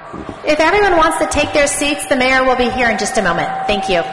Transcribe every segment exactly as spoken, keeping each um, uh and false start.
If everyone wants to take their seats, the mayor will be here in just a moment. Thank you.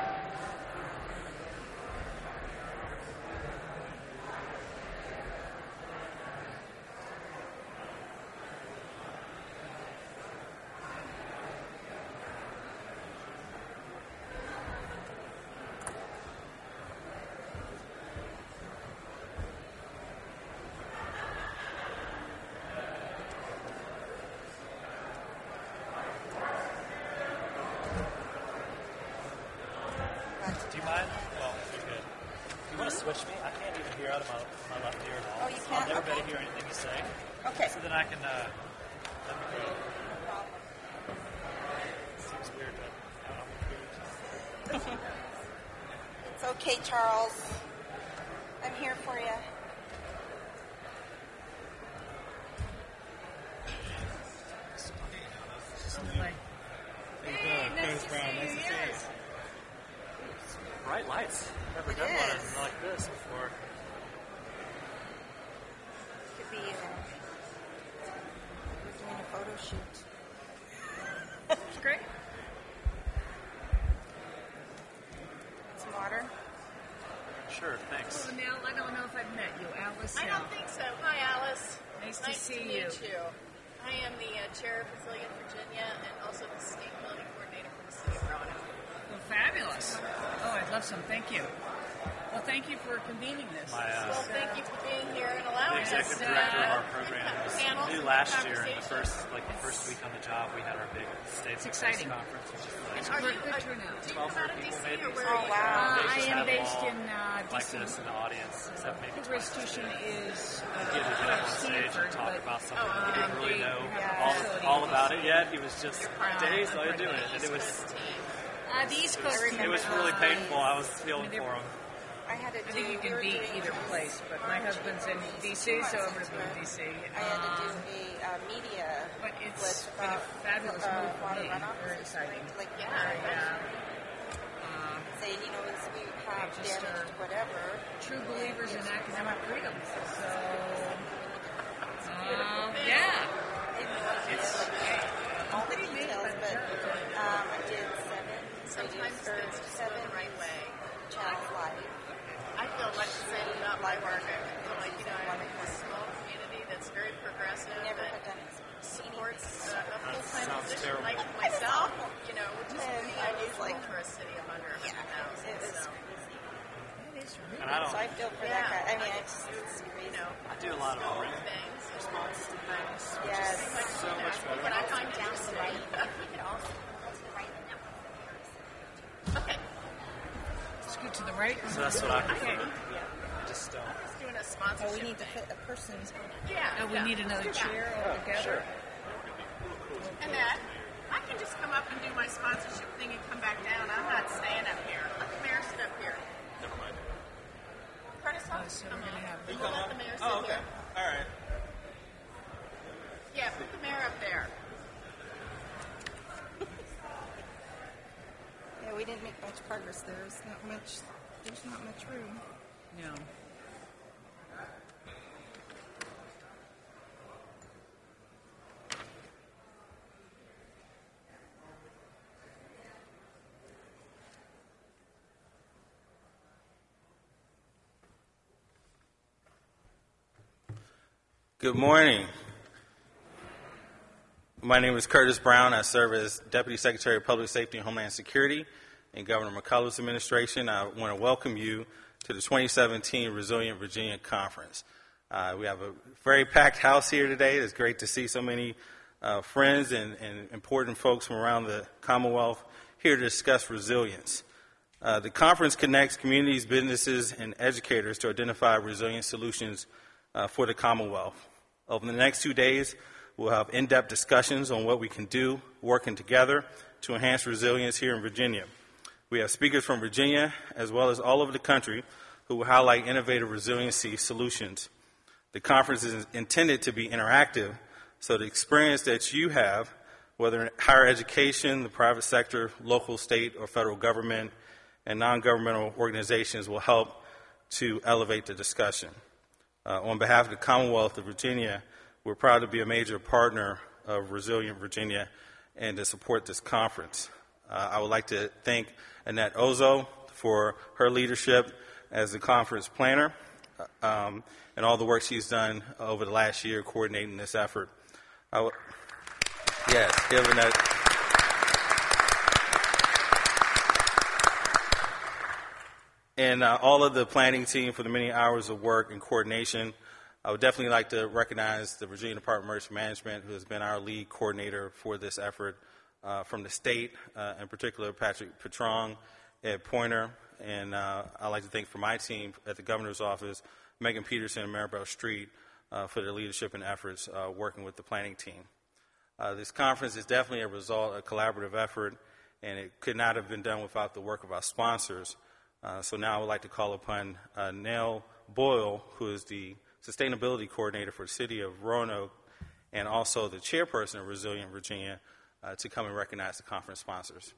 Just days later doing it, and it was uh, the East Coast. It was really painful. I was feeling I mean, for him. I had to I think you can beat either place, but my husband's in D C, so I'm going to be in D C. I had to do a uh, media. But it's with, been a uh, fabulous uh, move for water me. runoff. Very exciting. Like, yeah, Very, uh, uh, saying, you know, as we have just damaged whatever. True believers in academic freedom. So, uh, yeah. It's all the details, but um, I did seven. Sometimes it's just seven the right way. Child's life. I feel much the same about my work. I feel like, you know, I'm in a small community that's very progressive. Never that had done it. Supports uh, a full-time position like myself, you know, which is pretty unusual for a city of under one hundred thousand. So. And I don't, so I feel for yeah, that guy. I mean, it's, it's you know, I do a lot of small things, response to things. Yes. Like, so much better. When I find down the right, okay. Scoot to the right. So that's what I prefer. Okay. I just don't. I'm just doing a sponsorship. Oh, we need to thing. fit a person. Yeah. Oh, we yeah. need another yeah. chair altogether. Sure. And then I can just come up and do my sponsorship thing and come back down. I'm not staying up here. Let the mayor sit up here. Never mind. Curtis, Oh, I'll so come we're on. gonna have- We'll let the mayor sit Oh, okay. here. All right. Yeah, put the mayor up there. Yeah, we didn't make much progress. There's not much. There's not much room. No. Good morning. My name is Curtis Brown. I serve as Deputy Secretary of Public Safety and Homeland Security in Governor McCullough's administration. I want to welcome you to the twenty seventeen Resilient Virginia Conference. Uh, we have a very packed house here today. It's great to see so many uh, friends and, and important folks from around the Commonwealth here to discuss resilience. Uh, the conference connects communities, businesses, and educators to identify resilient solutions uh, for the Commonwealth. Over the next two days, we'll have in-depth discussions on what we can do working together to enhance resilience here in Virginia. We have speakers from Virginia as well as all over the country who will highlight innovative resiliency solutions. The conference is intended to be interactive, so the experience that you have, whether in higher education, the private sector, local, state, or federal government, and non-governmental organizations will help to elevate the discussion. Uh, on behalf of the Commonwealth of Virginia, we're proud to be a major partner of Resilient Virginia and to support this conference. Uh, I would like to thank Annette Ozo for her leadership as the conference planner um, and all the work she's done over the last year coordinating this effort. I w- yes, give Annette. And uh, all of the planning team for the many hours of work and coordination. I would definitely like to recognize the Virginia Department of Emergency Management, who has been our lead coordinator for this effort uh, from the state, uh, in particular Patrick Petrong, Ed Pointer, and uh, I'd like to thank for my team at the Governor's Office, Megan Peterson and Maribel Street, uh, for their leadership and efforts uh, working with the planning team. Uh, this conference is definitely a result of a collaborative effort, and it could not have been done without the work of our sponsors. Uh, so now I would like to call upon uh, Nell Boyle, who is the Sustainability Coordinator for the City of Roanoke and also the Chairperson of Resilient Virginia, uh, to come and recognize the conference sponsors.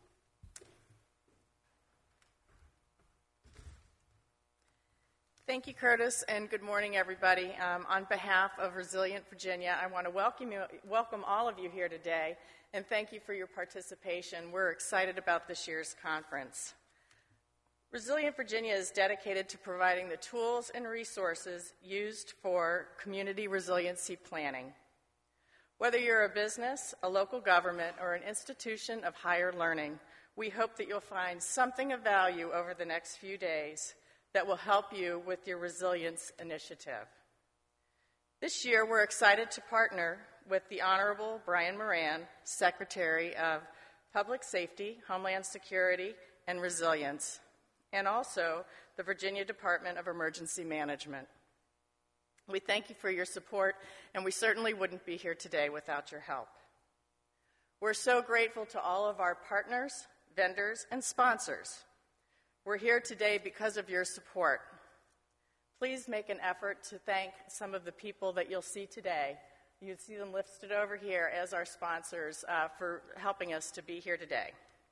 Thank you, Curtis, and good morning, everybody. Um, on behalf of Resilient Virginia, I want to welcome you, welcome all of you here today, and thank you for your participation. We're excited about this year's conference. Resilient Virginia is dedicated to providing the tools and resources used for community resiliency planning. Whether you're a business, a local government, or an institution of higher learning, we hope that you'll find something of value over the next few days that will help you with your resilience initiative. This year, we're excited to partner with the Honorable Brian Moran, Secretary of Public Safety, Homeland Security, and Resilience, and also the Virginia Department of Emergency Management. We thank you for your support, and we certainly wouldn't be here today without your help. We're so grateful to all of our partners, vendors, and sponsors. We're here today because of your support. Please make an effort to thank some of the people that you'll see today. You'll see them listed over here as our sponsors uh, for helping us to be here today.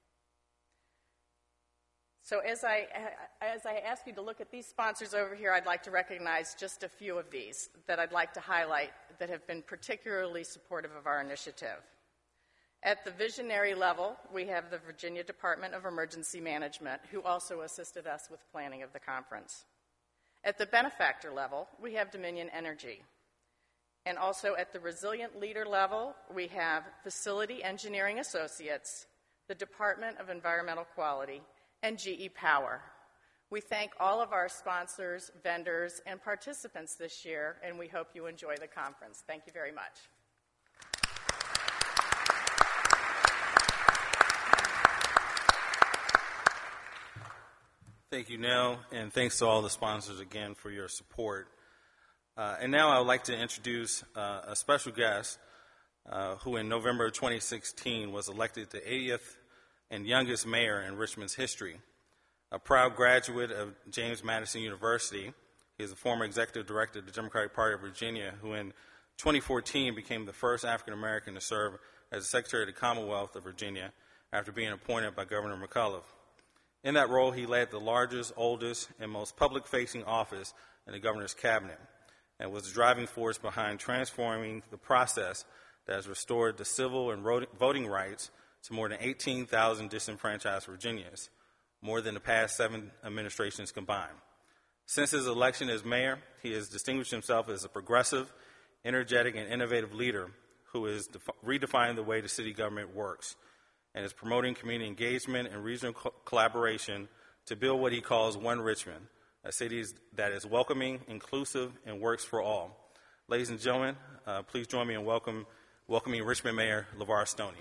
So as I, as I ask you to look at these sponsors over here, I'd like to recognize just a few of these that I'd like to highlight that have been particularly supportive of our initiative. At the visionary level, we have the Virginia Department of Emergency Management, who also assisted us with planning of the conference. At the benefactor level, we have Dominion Energy. And also at the resilient leader level, we have Facility Engineering Associates, the Department of Environmental Quality, and G E Power. We thank all of our sponsors, vendors, and participants this year, and we hope you enjoy the conference. Thank you very much. Thank you, Nell, and thanks to all the sponsors again for your support. Uh, and now I would like to introduce uh, a special guest uh, who in November of twenty sixteen was elected the eightieth and youngest mayor in Richmond's history. A proud graduate of James Madison University, he is a former executive director of the Democratic Party of Virginia, who in twenty fourteen became the first African American to serve as the Secretary of the Commonwealth of Virginia after being appointed by Governor McAuliffe. In that role, he led the largest, oldest, and most public-facing office in the governor's cabinet and was the driving force behind transforming the process that has restored the civil and voting rights to more than eighteen thousand disenfranchised Virginians, more than the past seven administrations combined. Since his election as mayor, he has distinguished himself as a progressive, energetic, and innovative leader who is def- redefining the way the city government works and is promoting community engagement and regional co- collaboration to build what he calls One Richmond, a city that is welcoming, inclusive, and works for all. Ladies and gentlemen, uh, please join me in welcome, welcoming Richmond Mayor LeVar Stoney.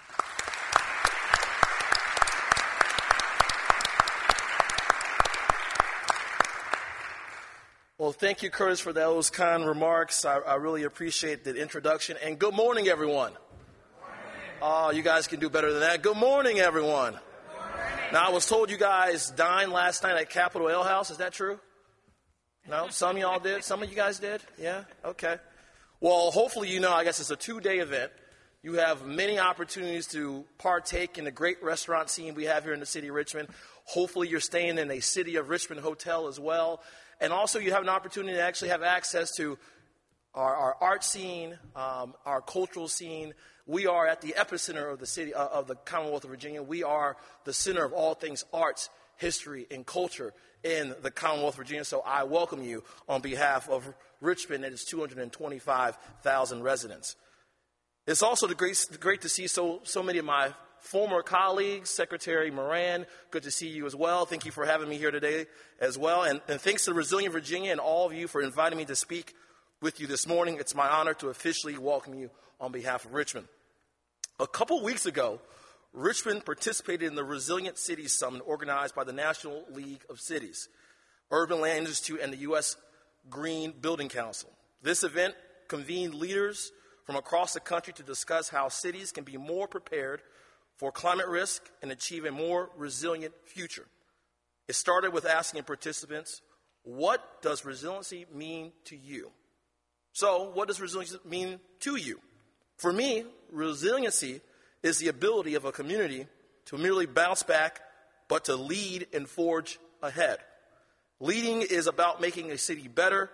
Well, thank you, Curtis, for those kind remarks. I, I really appreciate the introduction. And good morning, everyone. Oh, you guys can do better than that. Good morning, everyone. Good morning. Now, I was told you guys dined last night at Capitol Ale House. Is that true? No? Some of y'all did? Some of you guys did? Yeah? Okay. Well, hopefully you know, I guess it's a two-day event. You have many opportunities to partake in the great restaurant scene we have here in the city of Richmond. Hopefully you're staying in a City of Richmond hotel as well. And also you have an opportunity to actually have access to our, our art scene, um, our cultural scene. We are at the epicenter of the city, uh, of the Commonwealth of Virginia. We are the center of all things arts, history, and culture in the Commonwealth of Virginia. So I welcome you on behalf of Richmond and its two hundred twenty-five thousand residents. It's also great, great to see so, so many of my former colleagues. Secretary Moran, good to see you as well. Thank you for having me here today as well. And, and thanks to Resilient Virginia and all of you for inviting me to speak with you this morning. It's my honor to officially welcome you on behalf of Richmond. A couple weeks ago, Richmond participated in the Resilient Cities Summit organized by the National League of Cities, Urban Land Institute, and the U S Green Building Council. This event convened leaders from across the country to discuss how cities can be more prepared for climate risk and achieve a more resilient future. It started with asking participants, what does resiliency mean to you? So, what does resiliency mean to you? For me, resiliency is the ability of a community to merely bounce back, but to lead and forge ahead. Leading is about making a city better.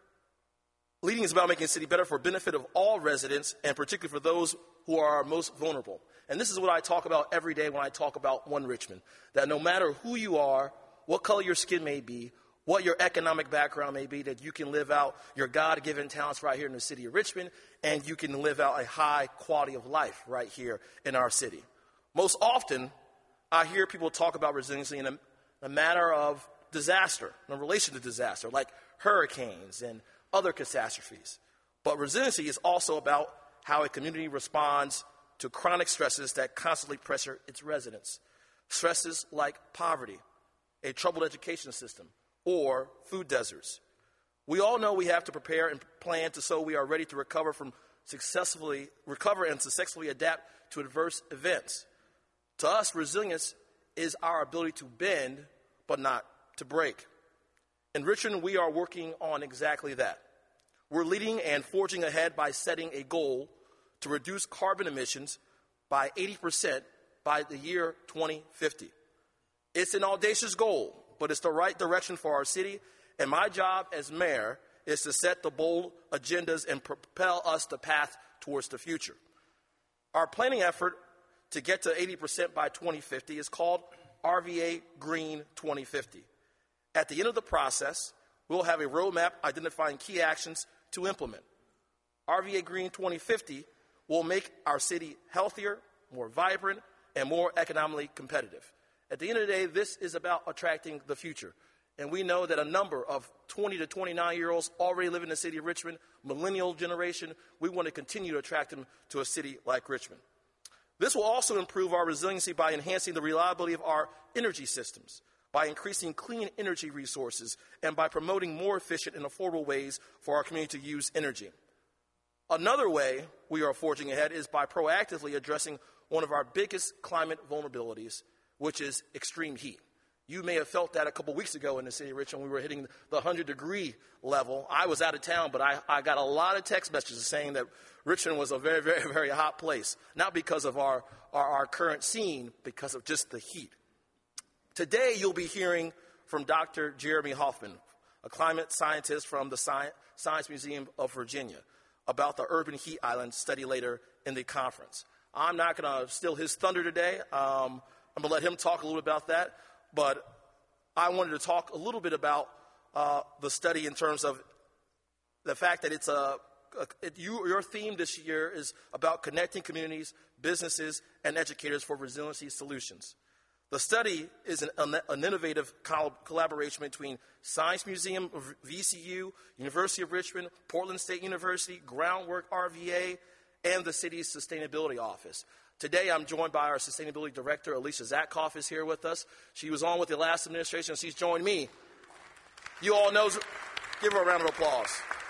Leading is about making a city better for benefit of all residents, and particularly for those who are most vulnerable. And this is what I talk about every day when I talk about One Richmond, that no matter who you are, what color your skin may be, what your economic background may be, that you can live out your God-given talents right here in the city of Richmond, and you can live out a high quality of life right here in our city. Most often, I hear people talk about resiliency in a, a matter of disaster, in relation to disaster, like hurricanes and other catastrophes. But resiliency is also about how a community responds to chronic stresses that constantly pressure its residents. Stresses like poverty, a troubled education system, or food deserts. We all know we have to prepare and plan to so we are ready to recover from successfully recover and successfully adapt to adverse events. To us, resilience is our ability to bend, but not to break. In Richmond, we are working on exactly that. We're leading and forging ahead by setting a goal to reduce carbon emissions by eighty percent by the year twenty fifty. It's an audacious goal, but it's the right direction for our city, and my job as mayor is to set the bold agendas and propel us the path towards the future. Our planning effort to get to eighty percent by twenty fifty is called R V A Green twenty fifty. At the end of the process, we'll have a roadmap identifying key actions to implement. R V A Green twenty fifty will make our city healthier, more vibrant, and more economically competitive. At the end of the day, this is about attracting the future. And we know that a number of twenty to twenty-nine-year-olds already live in the city of Richmond, millennial generation. We want to continue to attract them to a city like Richmond. This will also improve our resiliency by enhancing the reliability of our energy systems, by increasing clean energy resources, and by promoting more efficient and affordable ways for our community to use energy. Another way we are forging ahead is by proactively addressing one of our biggest climate vulnerabilities, which is extreme heat. You may have felt that a couple weeks ago in the city of Richmond. We were hitting the one hundred degree level. I was out of town, but I, I got a lot of text messages saying that Richmond was a very, very, very hot place, not because of our, our, our current scene, because of just the heat. Today, you'll be hearing from Doctor Jeremy Hoffman, a climate scientist from the Science Museum of Virginia, about the urban heat island study later in the conference. I'm not going to steal his thunder today. Um, I'm going to let him talk a little bit about that. But I wanted to talk a little bit about uh, the study in terms of the fact that it's a, a it, you, your theme this year is about connecting communities, businesses, and educators for resiliency solutions. The study is an, an innovative collaboration between Science Museum of V C U, University of Richmond, Portland State University, Groundwork R V A, and the city's Sustainability Office. Today, I'm joined by our Sustainability Director, Alicia Zatkoff, is here with us. She was on with the last administration. She's joined me. You all know, give her a round of applause.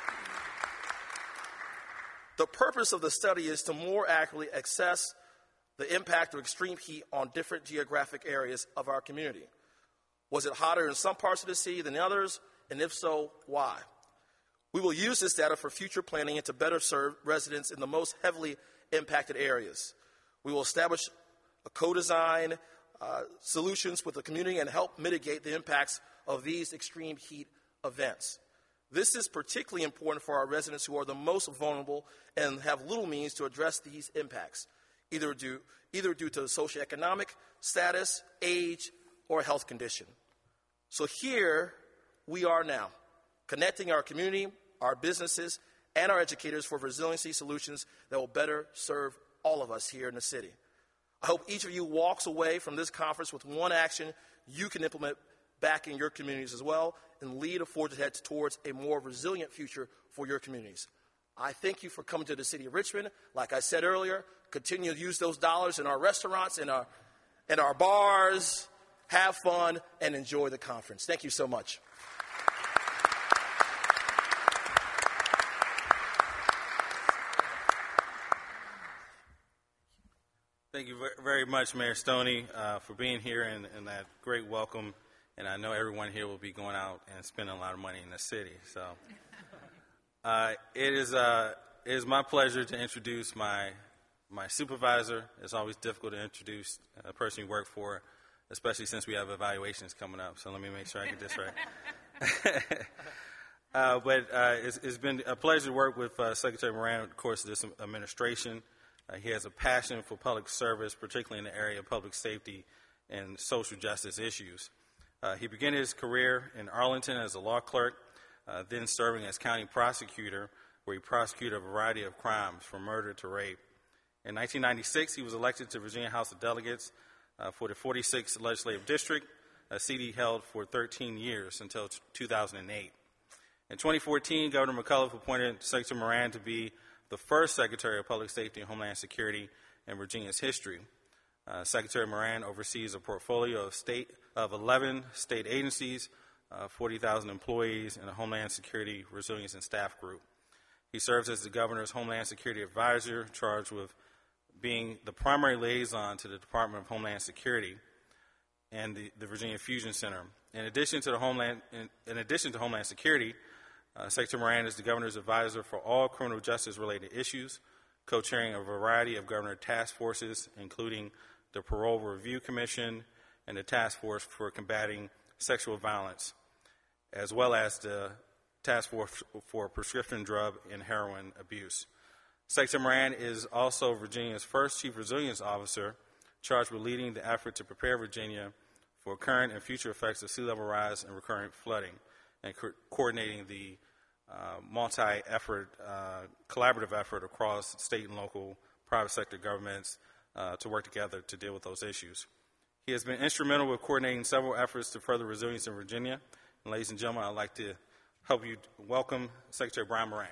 The purpose of the study is to more accurately assess the impact of extreme heat on different geographic areas of our community. Was it hotter in some parts of the city than others? And if so, why? We will use this data for future planning and to better serve residents in the most heavily impacted areas. We will establish a co-design uh, solutions with the community and help mitigate the impacts of these extreme heat events. This is particularly important for our residents who are the most vulnerable and have little means to address these impacts, either due, either due to socioeconomic status, age, or health condition. So here we are now, connecting our community, our businesses, and our educators for resiliency solutions that will better serve all of us here in the city. I hope each of you walks away from this conference with one action you can implement back in your communities as well and lead a forge ahead towards a more resilient future for your communities. I thank you for coming to the city of Richmond. Like I said earlier, continue to use those dollars in our restaurants, in our, in our bars, have fun, and enjoy the conference. Thank you so much. Thank you very much, Mayor Stoney, uh, for being here and, and that great welcome. And I know everyone here will be going out and spending a lot of money in the city. So uh, it is uh, it is my pleasure to introduce my my supervisor. It's always difficult to introduce a person you work for, especially since we have evaluations coming up. So let me make sure I get this right. uh, but uh, it's, it's been a pleasure to work with uh, Secretary Moran, of course, this administration. Uh, he has a passion for public service, particularly in the area of public safety and social justice issues. Uh, he began his career in Arlington as a law clerk, uh, then serving as county prosecutor, where he prosecuted a variety of crimes from murder to rape. In nineteen ninety-six, he was elected to Virginia House of Delegates uh, for the forty-sixth Legislative District, a seat he held for thirteen years until two thousand eight. In twenty fourteen, Governor McAuliffe appointed Secretary Moran to be the first Secretary of Public Safety and Homeland Security in Virginia's history. Uh, Secretary Moran oversees a portfolio of state of eleven state agencies, uh, forty thousand employees, and a Homeland Security Resilience and Staff Group. He serves as the Governor's Homeland Security Advisor, charged with being the primary liaison to the Department of Homeland Security and the, the Virginia Fusion Center. In addition to the Homeland, in, in addition to Homeland Security, Uh, Secretary Moran is the Governor's advisor for all criminal justice-related issues, co-chairing a variety of Governor task forces, including the Parole Review Commission and the Task Force for Combating Sexual Violence, as well as the Task Force for Prescription Drug and Heroin Abuse. Secretary Moran is also Virginia's first Chief Resilience Officer, charged with leading the effort to prepare Virginia for current and future effects of sea level rise and recurrent flooding, and co- coordinating the uh, multi-effort, uh, collaborative effort across state and local private sector governments uh, to work together to deal with those issues. He has been instrumental with coordinating several efforts to further resilience in Virginia. And ladies and gentlemen, I'd like to help you welcome Secretary Brian Moran.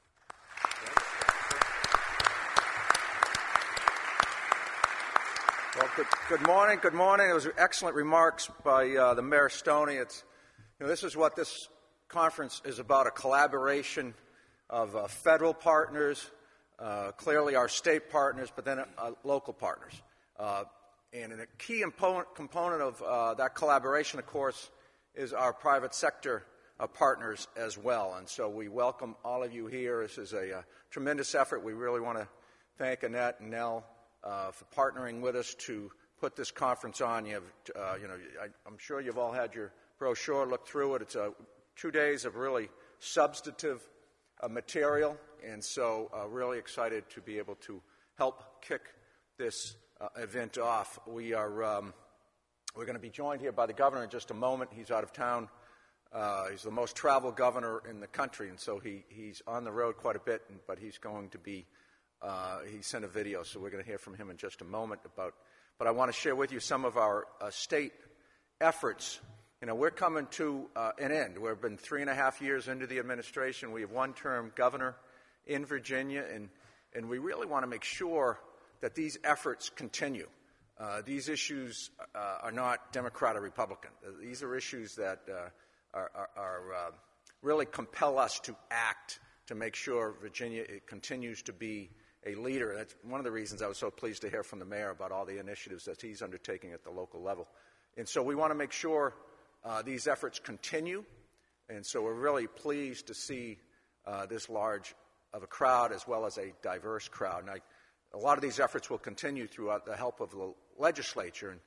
Well, good, good morning. Good morning. It was excellent remarks by uh, the Mayor Stoney. It's, you know, this is what this conference is about, a collaboration of uh, federal partners, uh, clearly our state partners, but then uh, local partners. Uh, and a key impo- component of uh, that collaboration, of course, is our private sector uh, partners as well. And so we welcome all of you here. This is a, a tremendous effort. We really want to thank Annette and Nell Uh, for partnering with us to put this conference on. You have, uh, you know, I, I'm sure you've all had your brochure, looked through it. It's uh, two days of really substantive uh, material, and so uh, really excited to be able to help kick this uh, event off. We are um, we're going to be joined here by the governor in just a moment. He's out of town. Uh, he's the most traveled governor in the country, and so he, he's on the road quite a bit, but he's going to be Uh, he sent a video, so we're going to hear from him in just a moment about, but I want to share with you some of our uh, state efforts. You know, we're coming to uh, an end. We've been three and a half years into the administration. We have one term governor in Virginia, and, and we really want to make sure that these efforts continue. Uh, these issues uh, are not Democrat or Republican. Uh, these are issues that uh, are, are, are uh, really compel us to act to make sure Virginia it continues to be a leader. That's one of the reasons I was so pleased to hear from the mayor about all the initiatives that he's undertaking at the local level. And so we want to make sure uh, these efforts continue. And so we're really pleased to see uh, this large of a crowd as well as a diverse crowd. And I, a lot of these efforts will continue throughout the help of the legislature. And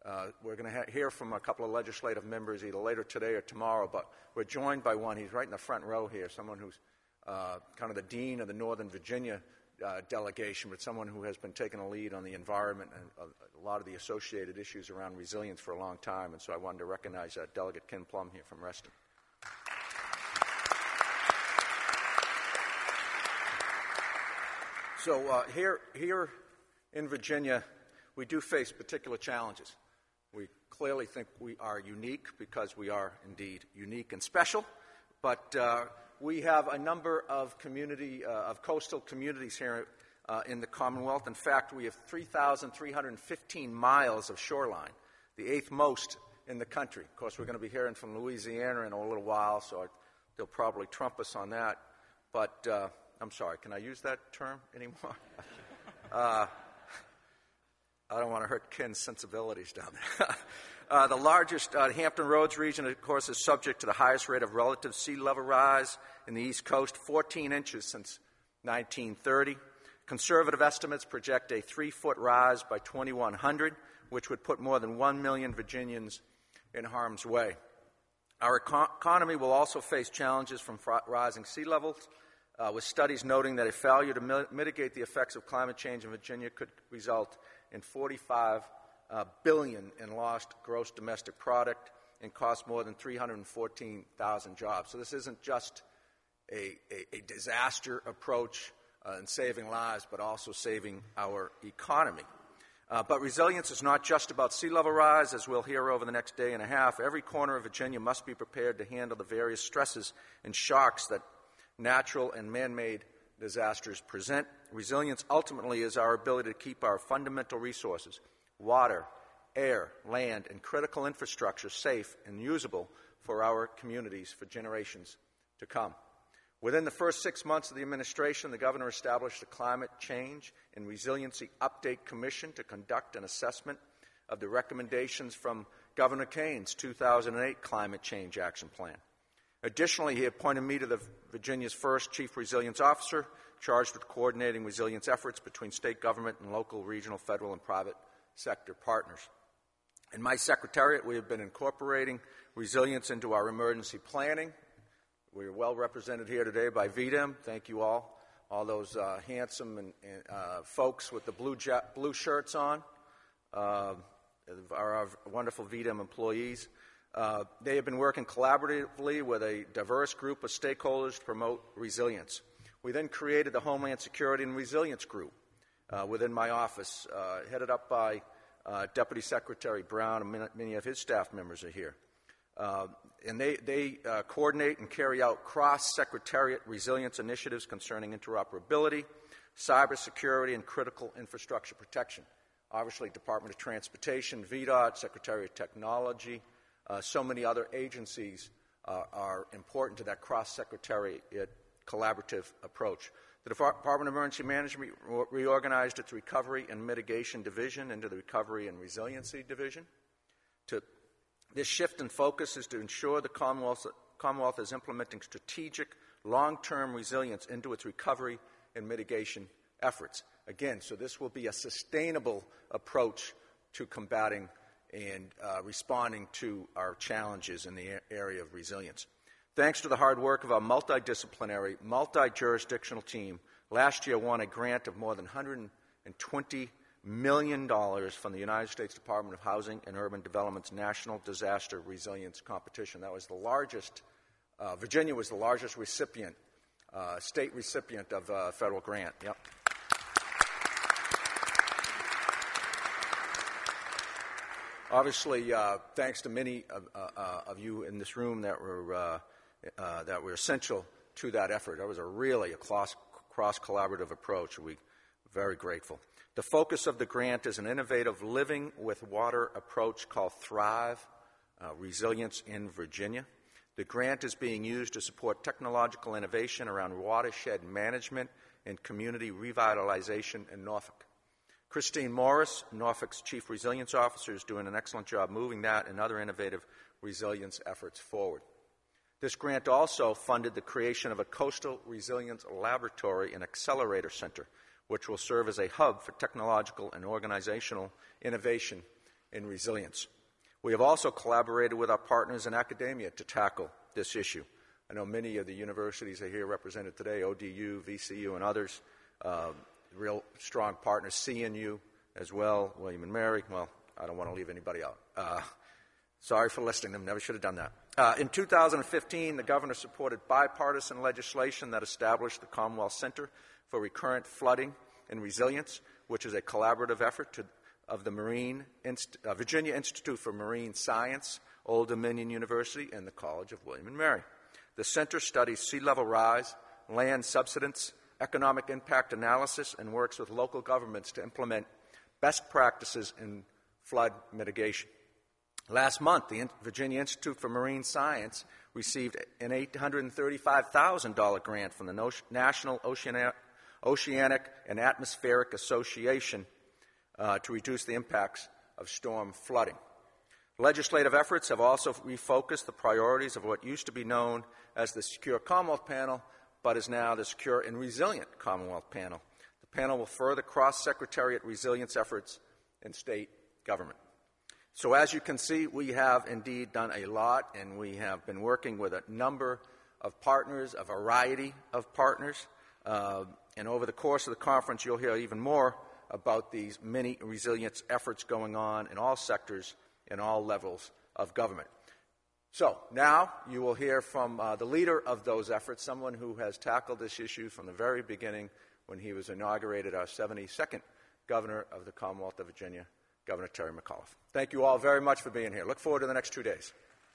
Uh, we're going to ha- hear from a couple of legislative members either later today or tomorrow, but we're joined by one. He's right in the front row here, someone who's uh, kind of the dean of the Northern Virginia uh, delegation, but someone who has been taking a lead on the environment and a, a lot of the associated issues around resilience for a long time. And so I wanted to recognize uh, Delegate Ken Plum here from Reston. So uh, here, here in Virginia, we do face particular challenges. We clearly think we are unique because we are indeed unique and special, but uh, we have a number of community, uh, of coastal communities here uh, in the Commonwealth. In fact, we have three thousand three hundred fifteen miles of shoreline, the eighth most in the country. Of course, we're going to be hearing from Louisiana in a little while, so they'll probably trump us on that. But uh, I'm sorry, can I use that term anymore? uh, I don't want to hurt Ken's sensibilities down there. uh, the largest uh, Hampton Roads region, of course, is subject to the highest rate of relative sea level rise in the East Coast, fourteen inches since nineteen thirty. Conservative estimates project a three-foot rise by twenty-one hundred, which would put more than one million Virginians in harm's way. Our econ- economy will also face challenges from fr- rising sea levels, uh, with studies noting that a failure to mi- mitigate the effects of climate change in Virginia could result in forty-five uh, billion dollars in lost gross domestic product and cost more than three hundred fourteen thousand jobs. So this isn't just a, a, a disaster approach uh, in saving lives, but also saving our economy. Uh, but resilience is not just about sea level rise, as we'll hear over the next day and a half. Every corner of Virginia must be prepared to handle the various stresses and shocks that natural and man-made disasters present. Resilience ultimately is our ability to keep our fundamental resources, water, air, land, and critical infrastructure safe and usable for our communities for generations to come. Within the first six months of the administration, the governor established the Climate Change and Resiliency Update Commission to conduct an assessment of the recommendations from Governor Kane's two thousand eight Climate Change Action Plan. Additionally, he appointed me to the Virginia's first Chief Resilience Officer, charged with coordinating resilience efforts between state government and local, regional, federal, and private sector partners. In my secretariat, we have been incorporating resilience into our emergency planning. We are well represented here today by V D E M. Thank you all, all those uh, handsome and, and, uh, folks with the blue, jet, blue shirts on, uh, are our wonderful V D E M employees. Uh, they have been working collaboratively with a diverse group of stakeholders to promote resilience. We then created the Homeland Security and Resilience Group uh, within my office, uh, headed up by uh, Deputy Secretary Brown, and many of his staff members are here. Uh, and they, they uh, coordinate and carry out cross-secretariat resilience initiatives concerning interoperability, cybersecurity, and critical infrastructure protection. Obviously, Department of Transportation, V DOT, Secretary of Technology, uh, so many other agencies uh, are important to that cross-secretariat collaborative approach. The Department of Emergency Management re- reorganized its Recovery and Mitigation Division into the Recovery and Resiliency Division. To This shift in focus is to ensure the Commonwealth, Commonwealth is implementing strategic, long-term resilience into its recovery and mitigation efforts. Again, so this will be a sustainable approach to combating and uh, responding to our challenges in the area of resilience. Thanks to the hard work of our multidisciplinary, multi-jurisdictional team, last year won a grant of more than one hundred twenty million dollars from the United States Department of Housing and Urban Development's National Disaster Resilience Competition. That was the largest, uh, Virginia was the largest recipient, uh, state recipient of a federal grant. Yep. Obviously, uh, thanks to many of, uh, of you in this room that were uh, uh, that were essential to that effort. That was a really a cross, cross-collaborative approach. We're very grateful. The focus of the grant is an innovative living with water approach called Thrive, uh, Resilience in Virginia. The grant is being used to support technological innovation around watershed management and community revitalization in Norfolk. Christine Morris, Norfolk's Chief Resilience Officer, is doing an excellent job moving that and other innovative resilience efforts forward. This grant also funded the creation of a Coastal Resilience Laboratory and Accelerator Center, which will serve as a hub for technological and organizational innovation and resilience. We have also collaborated with our partners in academia to tackle this issue. I know many of the universities are here represented today, O D U, V C U, and others, uh, real strong partners, C N U as well, William and Mary. Well, I don't want to leave anybody out. Uh, sorry for listing them, never should have done that. Uh, in two thousand fifteen, the governor supported bipartisan legislation that established the Commonwealth Center for Recurrent Flooding and Resilience, which is a collaborative effort to, of the Marine Inst- uh, Virginia Institute for Marine Science, Old Dominion University, and the College of William and Mary. The center studies sea level rise, land subsidence, economic impact analysis, and works with local governments to implement best practices in flood mitigation. Last month, the Virginia Institute for Marine Science received an eight hundred thirty-five thousand dollars grant from the National Oceanic, Oceanic and Atmospheric Association uh, to reduce the impacts of storm flooding. Legislative efforts have also refocused the priorities of what used to be known as the Secure Commonwealth Panel, but is now the Secure and Resilient Commonwealth Panel. The panel will further cross-secretariat resilience efforts in state government. So as you can see, we have indeed done a lot, and we have been working with a number of partners, a variety of partners. Uh, and over the course of the conference, you'll hear even more about these many resilience efforts going on in all sectors in all levels of government. So now you will hear from uh, the leader of those efforts, someone who has tackled this issue from the very beginning when he was inaugurated our seventy-second governor of the Commonwealth of Virginia, Governor Terry McAuliffe. Thank you all very much for being here. Look forward to the next two days.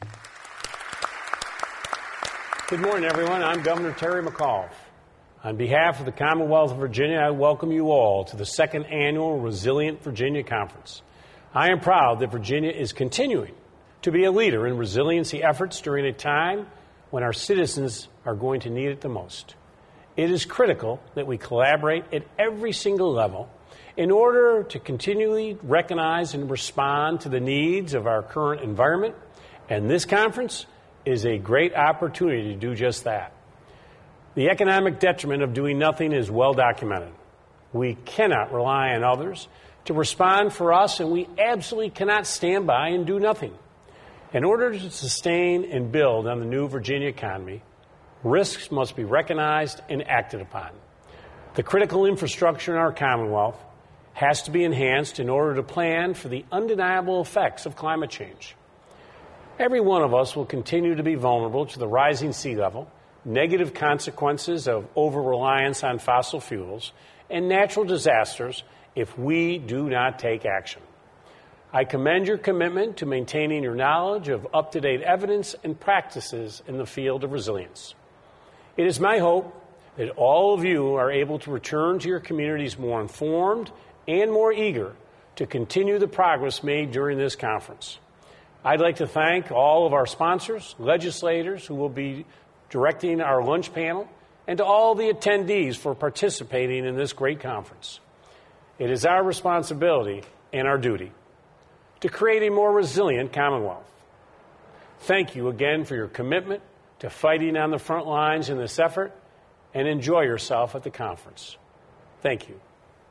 Good morning, everyone. I'm Governor Terry McAuliffe. On behalf of the Commonwealth of Virginia, I welcome you all to the second annual Resilient Virginia Conference. I am proud that Virginia is continuing to be a leader in resiliency efforts during a time when our citizens are going to need it the most. It is critical that we collaborate at every single level in order to continually recognize and respond to the needs of our current environment, and this conference is a great opportunity to do just that. The economic detriment of doing nothing is well documented. We cannot rely on others to respond for us, and we absolutely cannot stand by and do nothing. In order to sustain and build on the new Virginia economy, risks must be recognized and acted upon. The critical infrastructure in our Commonwealth has to be enhanced in order to plan for the undeniable effects of climate change. Every one of us will continue to be vulnerable to the rising sea level, negative consequences of over-reliance on fossil fuels, and natural disasters if we do not take action. I commend your commitment to maintaining your knowledge of up-to-date evidence and practices in the field of resilience. It is my hope that all of you are able to return to your communities more informed and more eager to continue the progress made during this conference. I'd like to thank all of our sponsors, legislators who will be directing our lunch panel, and to all the attendees for participating in this great conference. It is our responsibility and our duty to create a more resilient Commonwealth. Thank you again for your commitment to fighting on the front lines in this effort, and enjoy yourself at the conference. Thank you.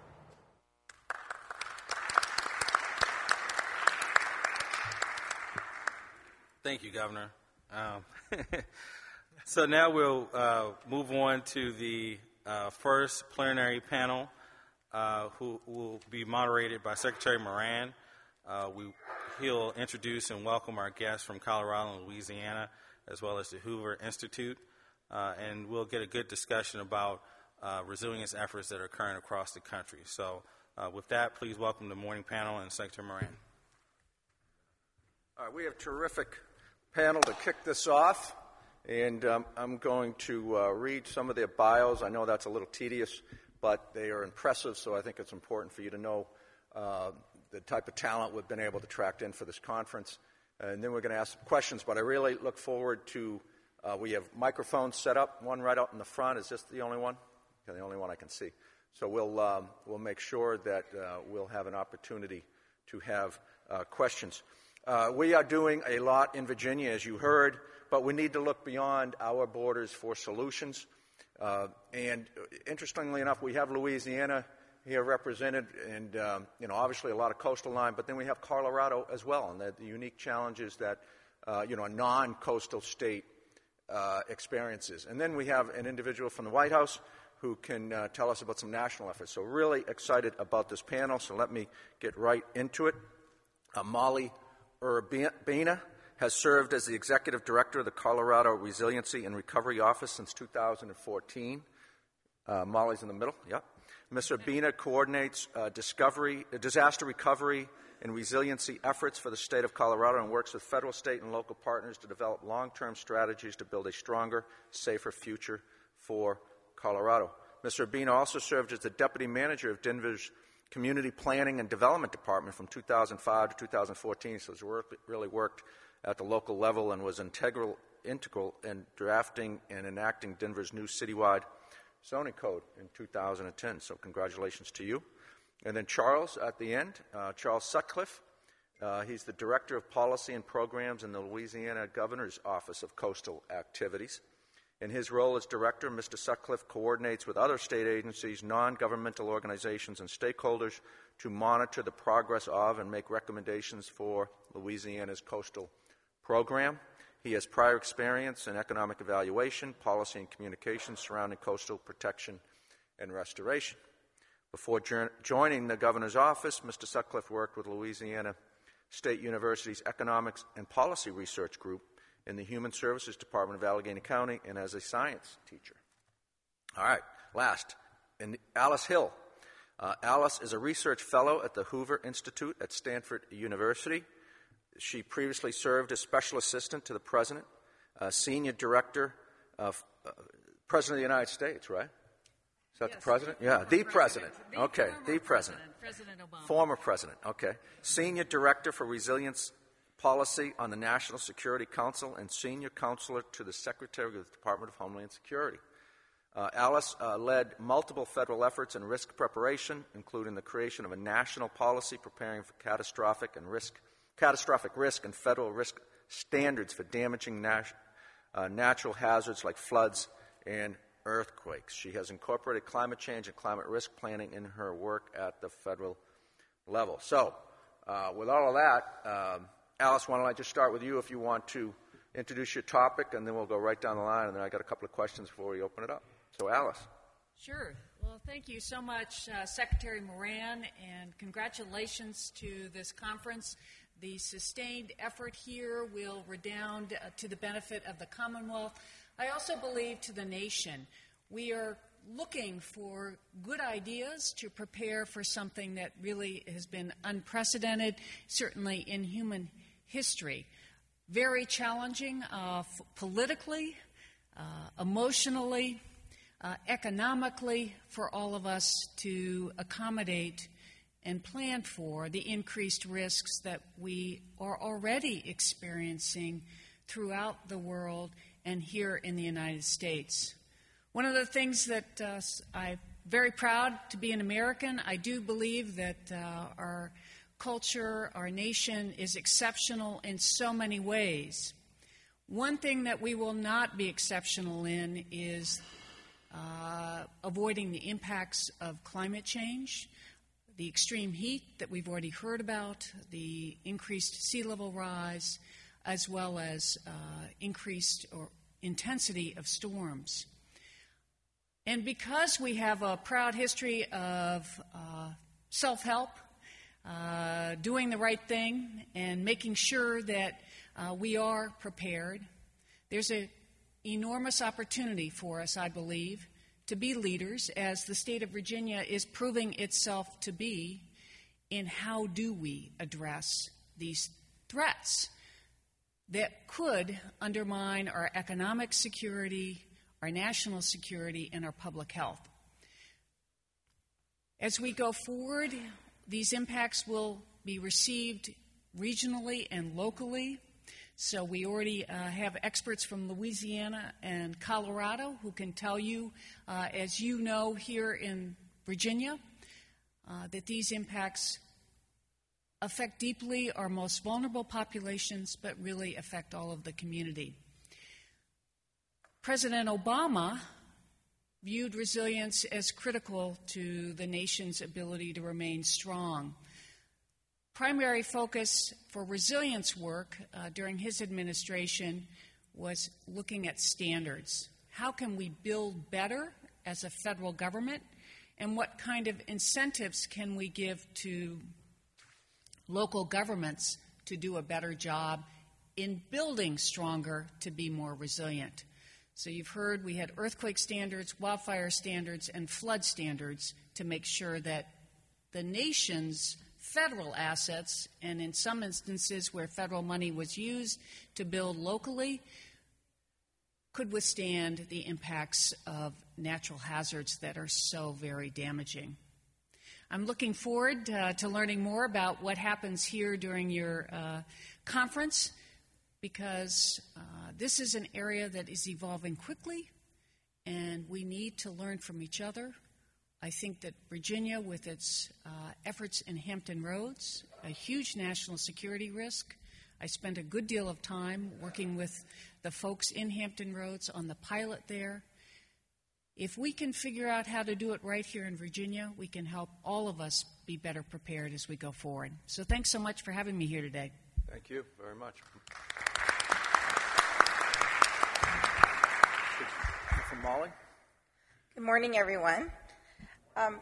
Thank you, Governor. Um, so now we'll uh, move on to the uh, first plenary panel, uh, who will be moderated by Secretary Moran. Uh, we, he'll introduce and welcome our guests from Colorado and Louisiana, as well as the Hoover Institute, uh, and we'll get a good discussion about uh, resilience efforts that are occurring across the country. So uh, with that, please welcome the morning panel and Secretary Moran. All right, we have a terrific panel to kick this off, and um, I'm going to uh, read some of their bios. I know that's a little tedious, but they are impressive, so I think it's important for you to know uh, the type of talent we've been able to attract in for this conference. And then we're going to ask some questions, but I really look forward to, uh, we have microphones set up, one right out in the front. Is this the only one? Okay, the only one I can see. So we'll, um, we'll make sure that uh, we'll have an opportunity to have uh, questions. Uh, we are doing a lot in Virginia, as you heard, but we need to look beyond our borders for solutions. Uh, and interestingly enough, we have Louisiana here represented, and um, you know, obviously a lot of coastal line, but then we have Colorado as well, and the, the unique challenges that uh, you know a non-coastal state uh, experiences. And then we have an individual from the White House who can uh, tell us about some national efforts. So really excited about this panel. So let me get right into it. Uh, Molly Urbina has served as the executive director of the Colorado Resiliency and Recovery Office since two thousand fourteen. Uh, Molly's in the middle. Yep. Miz Urbina coordinates uh, discovery, uh, disaster recovery and resiliency efforts for the state of Colorado and works with federal, state, and local partners to develop long-term strategies to build a stronger, safer future for Colorado. Miz Urbina also served as the deputy manager of Denver's Community Planning and Development Department from two thousand five to two thousand fourteen, so has worked, really worked at the local level and was integral, integral in drafting and enacting Denver's new citywide zoning code in two thousand ten. So congratulations to you. And then Charles at the end, uh, Charles Sutcliffe. Uh, he's the Director of Policy and Programs in the Louisiana Governor's Office of Coastal Activities. In his role as director, Mister Sutcliffe coordinates with other state agencies, non-governmental organizations, and stakeholders to monitor the progress of and make recommendations for Louisiana's coastal program. He has prior experience in economic evaluation, policy, and communications surrounding coastal protection and restoration. Before jo- joining the governor's office, Mister Sutcliffe worked with Louisiana State University's Economics and Policy Research Group in the Human Services Department of Allegheny County and as a science teacher. All right, last, and Alice Hill. Uh, Alice is a research fellow at the Hoover Institute at Stanford University. She previously served as special assistant to the president, uh, senior director of uh, President of the United States, right? Is that yes, the president? the Yeah, the president. president. The okay, the president. president. President Obama. Former president, okay. Senior director for resilience policy on the National Security Council and senior counselor to the Secretary of the Department of Homeland Security. Uh, Alice uh, led multiple federal efforts in risk preparation, including the creation of a national policy preparing for catastrophic and risk, catastrophic risk and federal risk standards for damaging nat- uh, natural hazards like floods and earthquakes. She has incorporated climate change and climate risk planning in her work at the federal level. So, uh, with all of that, um, Alice, why don't I just start with you if you want to introduce your topic, and then we'll go right down the line, and then I got a couple of questions before we open it up. So, Alice. Sure. Well, thank you so much, uh, Secretary Moran, and congratulations to this conference. The sustained effort here will redound uh, to the benefit of the Commonwealth. I also believe to the nation. We are looking for good ideas to prepare for something that really has been unprecedented, certainly in human history. Very challenging uh, f- politically, uh, emotionally, uh, economically, for all of us to accommodate and plan for the increased risks that we are already experiencing throughout the world and here in the United States. One of the things that uh, I'm very proud to be an American. I do believe that uh, our culture, our nation is exceptional in so many ways. One thing that we will not be exceptional in is uh, avoiding the impacts of climate change, the extreme heat that we've already heard about, the increased sea level rise, as well as uh, increased or intensity of storms. And because we have a proud history of uh, self-help, uh, doing the right thing, and making sure that uh, we are prepared, there's an enormous opportunity for us, I believe, to be leaders, as the state of Virginia is proving itself to be, in how do we address these threats that could undermine our economic security, our national security, and our public health. As we go forward, these impacts will be received regionally and locally. So we already uh, have experts from Louisiana and Colorado who can tell you, uh, as you know here in Virginia, uh, that these impacts affect deeply our most vulnerable populations, but really affect all of the community. President Obama viewed resilience as critical to the nation's ability to remain strong. Primary focus for resilience work uh, during his administration was looking at standards. How can we build better as a federal government, and what kind of incentives can we give to local governments to do a better job in building stronger to be more resilient? So you've heard we had earthquake standards, wildfire standards, and flood standards to make sure that the nation's federal assets, and in some instances where federal money was used to build locally, could withstand the impacts of natural hazards that are so very damaging. I'm looking forward uh, to learning more about what happens here during your uh, conference, because uh, this is an area that is evolving quickly, and we need to learn from each other. I think that Virginia, with its uh, efforts in Hampton Roads, a huge national security risk. I spent a good deal of time working with the folks in Hampton Roads on the pilot there. If we can figure out how to do it right here in Virginia, we can help all of us be better prepared as we go forward. So thanks so much for having me here today. Thank you very much. From Molly. Good morning, everyone. Um,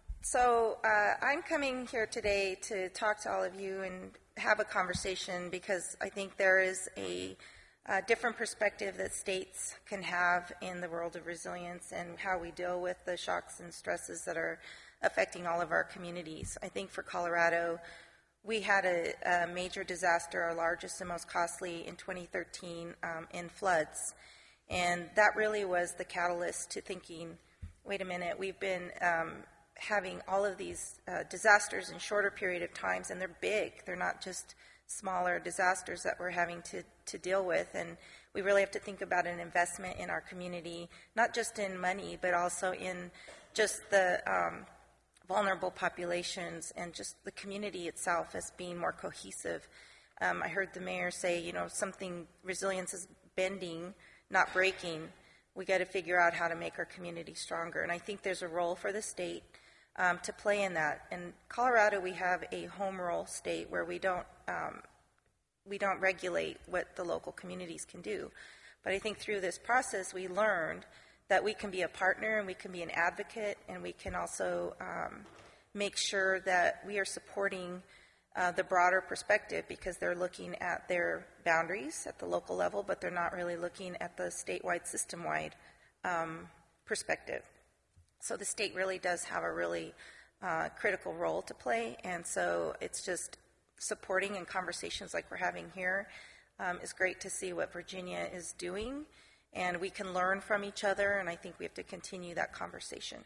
so uh, I'm coming here today to talk to all of you and have a conversation because I think there is a, a different perspective that states can have in the world of resilience and how we deal with the shocks and stresses that are affecting all of our communities. I think for Colorado, we had a, a major disaster, our largest and most costly, in twenty thirteen um, in floods. And that really was the catalyst to thinking, wait a minute, we've been um, having all of these uh, disasters in shorter period of times, and they're big. They're not just smaller disasters that we're having to, to deal with. And we really have to think about an investment in our community, not just in money, but also in just the um, vulnerable populations and just the community itself as being more cohesive. Um, I heard the mayor say, you know, something, resilience is bending, not breaking. We got to figure out how to make our community stronger. And I think there's a role for the state um, to play in that. In Colorado, we have a home rule state where we don't um, we don't regulate what the local communities can do. But I think through this process, we learned that we can be a partner and we can be an advocate, and we can also um, make sure that we are supporting Uh, the broader perspective, because they're looking at their boundaries at the local level, but they're not really looking at the statewide, system-wide um, perspective. So the state really does have a really uh, critical role to play, and so it's just supporting in conversations like we're having here um, is great to see what Virginia is doing, and we can learn from each other, and I think we have to continue that conversation.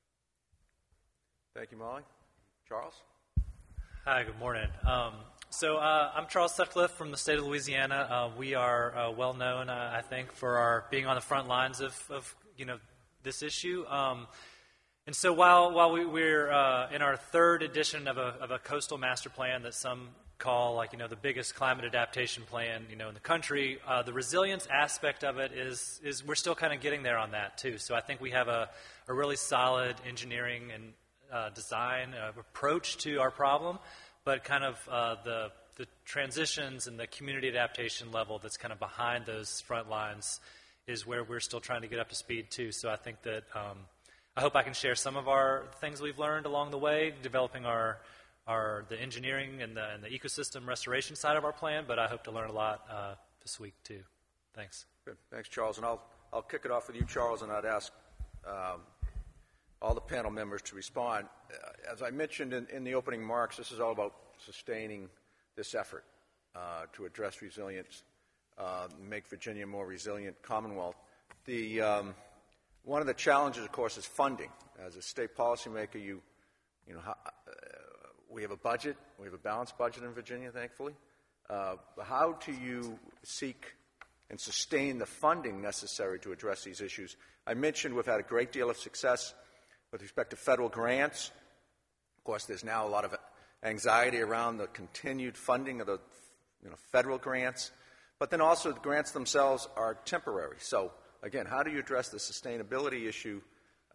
Thank you, Molly. Charles? Hi, good morning. Um, so uh, I'm Charles Sutcliffe from the state of Louisiana. Uh, we are uh, well known, uh, I think, for our being on the front lines of, of you know, this issue. Um, and so while while we, we're uh, in our third edition of a, of a coastal master plan that some call, like, you know, the biggest climate adaptation plan, you know, in the country, uh, the resilience aspect of it is is we're still kind of getting there on that too. So I think we have a, a really solid engineering and Uh, design uh, approach to our problem, but kind of uh, the the transitions and the community adaptation level that's kind of behind those front lines is where we're still trying to get up to speed too. So I think that um, I hope I can share some of our things we've learned along the way, developing our our the engineering and the, and the ecosystem restoration side of our plan. But I hope to learn a lot uh, this week too. Thanks. Good. Thanks, Charles. And I'll I'll kick it off with you, Charles, and I'd ask Um, all the panel members to respond. Uh, as I mentioned in, in the opening remarks, this is all about sustaining this effort uh, to address resilience, uh, make Virginia a more resilient Commonwealth. The, um, one of the challenges, of course, is funding. As a state policymaker, you, you know, how, uh, we have a budget. We have a balanced budget in Virginia, thankfully. Uh, how do you seek and sustain the funding necessary to address these issues? I mentioned we've had a great deal of success with respect to federal grants. Of course, there's now a lot of anxiety around the continued funding of the you know, federal grants, but then also the grants themselves are temporary. So, again, how do you address the sustainability issue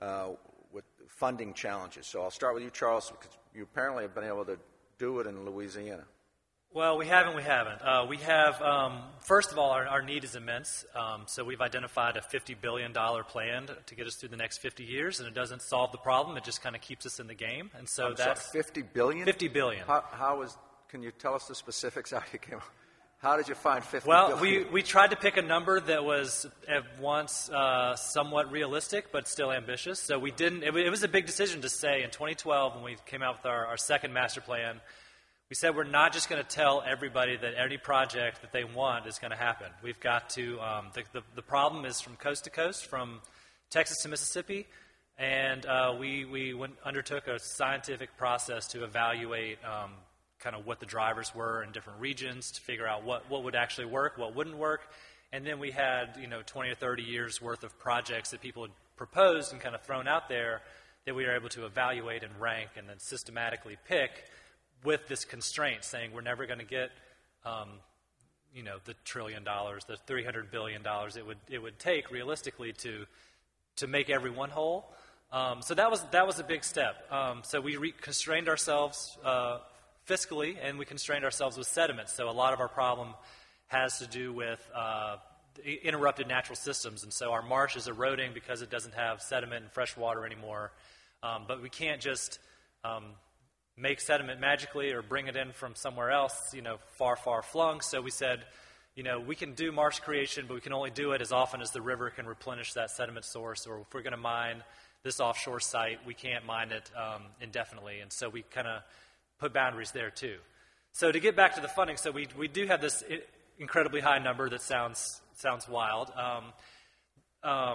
uh, with funding challenges. So I'll start with you, Charles, because you apparently have been able to do it in Louisiana. Well, we haven't, we haven't. Uh, we have, um, first of all, our, our need is immense. Um, so we've identified a fifty billion dollars plan to get us through the next fifty years, and it doesn't solve the problem. It just kind of keeps us in the game. And so I'm that's sorry, fifty billion dollars? fifty billion dollars. How, how is, can you tell us the specifics how you came up? How did you find fifty well, billion dollars? we, we tried to pick a number that was at once uh, somewhat realistic but still ambitious. So we didn't, it, it was a big decision to say in twenty twelve when we came out with our, our second master plan, we said we're not just going to tell everybody that any project that they want is going to happen. We've got to, um, the, the, the problem is from coast to coast, from Texas to Mississippi, and uh, we, we went, undertook a scientific process to evaluate um, kind of what the drivers were in different regions to figure out what, what would actually work, what wouldn't work, and then we had, you know, twenty or thirty years worth of projects that people had proposed and kind of thrown out there that we were able to evaluate and rank and then systematically pick with this constraint, saying we're never going to get, um, you know, the trillion dollars, the three hundred billion dollars it would it would take realistically to to make everyone whole. Um, so that was that was a big step. Um, so we re- constrained ourselves uh, fiscally, and we constrained ourselves with sediment. So a lot of our problem has to do with uh, interrupted natural systems, and so our marsh is eroding because it doesn't have sediment and fresh water anymore. Um, but we can't just um, make sediment magically or bring it in from somewhere else, you know, far, far flung. So we said, you know, we can do marsh creation, but we can only do it as often as the river can replenish that sediment source. Or if we're going to mine this offshore site, we can't mine it um, indefinitely. And so we kind of put boundaries there too. So to get back to the funding, so we we do have this incredibly high number that sounds sounds wild. Um, um,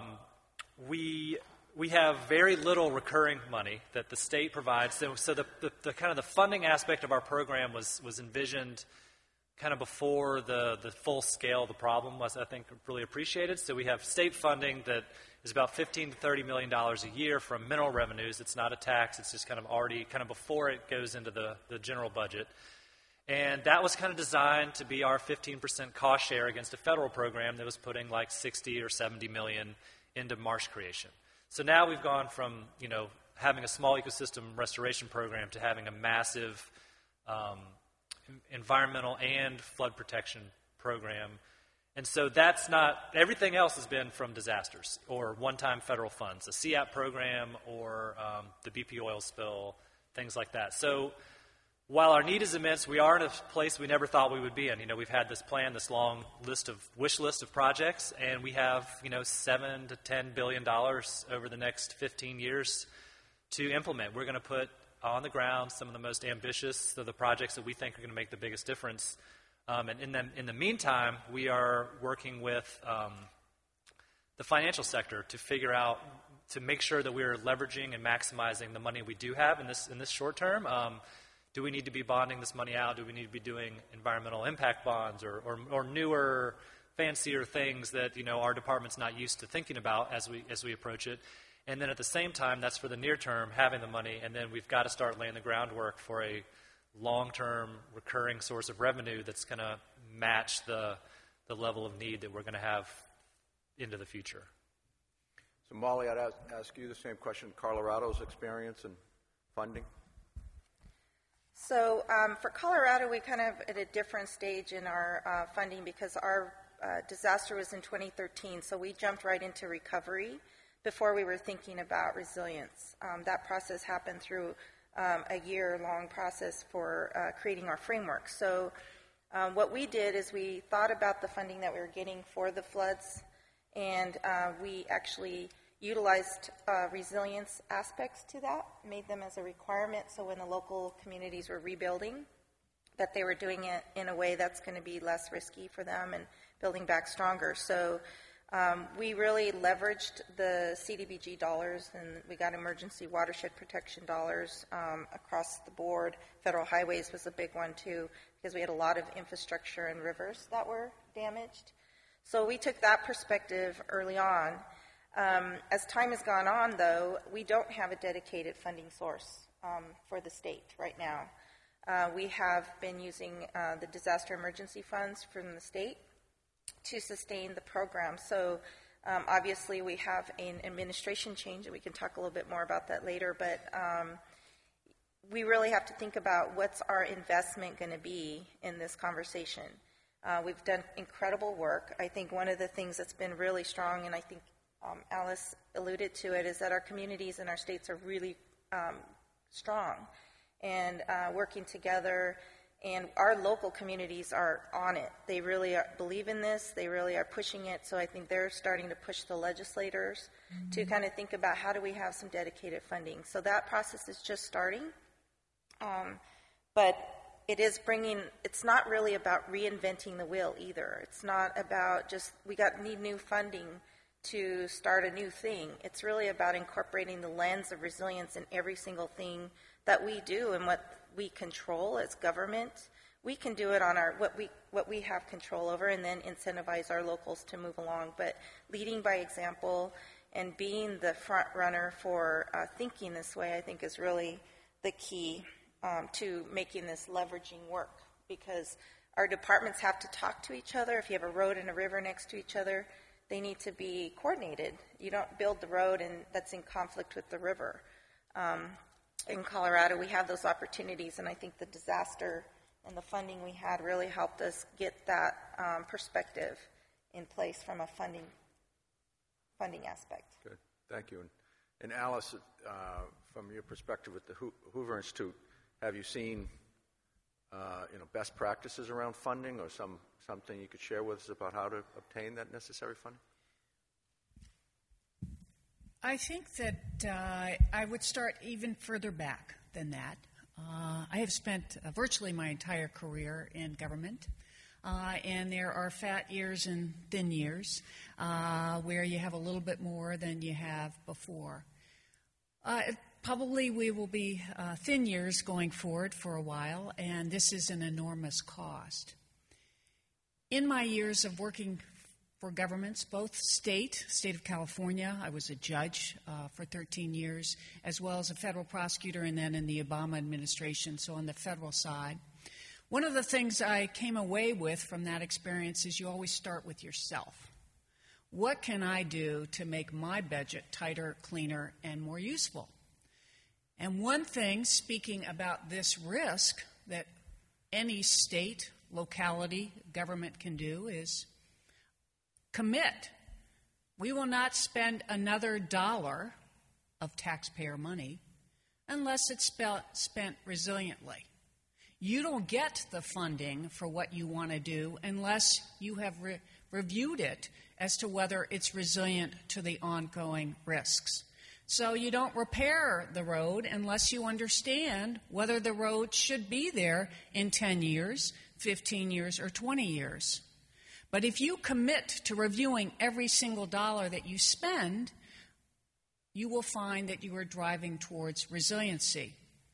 we We have very little recurring money that the state provides. So, so the, the, the kind of the funding aspect of our program was, was envisioned kind of before the, the full scale of the problem was, I think, really appreciated. So we have state funding that is about fifteen to thirty million dollars a year from mineral revenues. It's not a tax. It's just kind of already kind of before it goes into the, the general budget. And that was kind of designed to be our fifteen percent cost share against a federal program that was putting like sixty or seventy million into marsh creation. So now we've gone from, you know, having a small ecosystem restoration program to having a massive um, environmental and flood protection program. And so that's not, everything else has been from disasters or one-time federal funds, a C A P program or um, the B P oil spill, things like that. So while our need is immense, we are in a place we never thought we would be in. You know, we've had this plan, this long list of wish list of projects, and we have, you know, seven to ten billion dollars over the next fifteen years to implement. We're going to put on the ground some of the most ambitious of the projects that we think are going to make the biggest difference. Um, and in the in the meantime, we are working with um, the financial sector to figure out, to make sure that we are leveraging and maximizing the money we do have in this in this short term. Um, Do we need to be bonding this money out? Do we need to be doing environmental impact bonds or, or, or newer, fancier things that, you know, our department's not used to thinking about as we as we approach it? And then at the same time, that's for the near term, having the money, and then we've got to start laying the groundwork for a long-term recurring source of revenue that's going to match the the level of need that we're going to have into the future. So Molly, I'd ask, ask you the same question, Colorado's experience and funding. So um, for Colorado, we kind of at a different stage in our uh, funding because our uh, disaster was in twenty thirteen, so we jumped right into recovery before we were thinking about resilience. Um, that process happened through um, a year-long process for uh, creating our framework. So um, what we did is we thought about the funding that we were getting for the floods, and uh, we actually utilized uh, resilience aspects to that, made them as a requirement so when the local communities were rebuilding, that they were doing it in a way that's going to be less risky for them and building back stronger. So um, we really leveraged the C D B G dollars, and we got emergency watershed protection dollars um, across the board. Federal highways was a big one too, because we had a lot of infrastructure and rivers that were damaged. So we took that perspective early on. Um, as time has gone on, though, we don't have a dedicated funding source um, for the state right now. Uh, we have been using uh, the disaster emergency funds from the state to sustain the program. So Um, obviously, we have an administration change, and we can talk a little bit more about that later, but um, we really have to think about what's our investment going to be in this conversation. Uh, we've done incredible work. I think one of the things that's been really strong, and I think um, Alice alluded to it, is that our communities and our states are really um, strong and uh, working together, and our local communities are on it. They really are, believe in this. They really are pushing it, so I think they're starting to push the legislators mm-hmm. to kind of think about how do we have some dedicated funding. So that process is just starting, um, but it is bringing, it's not really about reinventing the wheel either. It's not about just, we got need new funding to start a new thing. It's really about incorporating the lens of resilience in every single thing that we do and what we control as government. We can do it on our, what we, what we have control over, and then incentivize our locals to move along. But leading by example and being the front runner for uh, thinking this way, I think is really the key Um, to making this leveraging work, because our departments have to talk to each other. If you have a road and a river next to each other, they need to be coordinated. You don't build the road and that's in conflict with the river. Um, in Colorado, we have those opportunities, and I think the disaster and the funding we had really helped us get that um, perspective in place from a funding funding aspect. Good, thank you. And, and Alice, uh, from your perspective with the Hoover Institute, have you seen, uh, you know, best practices around funding, or some something you could share with us about how to obtain that necessary funding? I think that uh, I would start even further back than that. Uh, I have spent uh, virtually my entire career in government, uh, and there are fat years and thin years uh, where you have a little bit more than you have before. Uh, Probably we will be uh, thin years going forward for a while, and this is an enormous cost. In my years of working for governments, both state, state of California, I was a judge uh, for thirteen years, as well as a federal prosecutor, and then in the Obama administration, so on the federal side. One of the things I came away with from that experience is you always start with yourself. What can I do to make my budget tighter, cleaner, and more useful? And one thing, speaking about this risk that any state, locality, government can do, is commit. We will not spend another dollar of taxpayer money unless it's spent resiliently. You don't get the funding for what you want to do unless you have re- reviewed it as to whether it's resilient to the ongoing risks. So you don't repair the road unless you understand whether the road should be there in ten years, fifteen years, or twenty years. But if you commit to reviewing every single dollar that you spend, you will find that you are driving towards resiliency.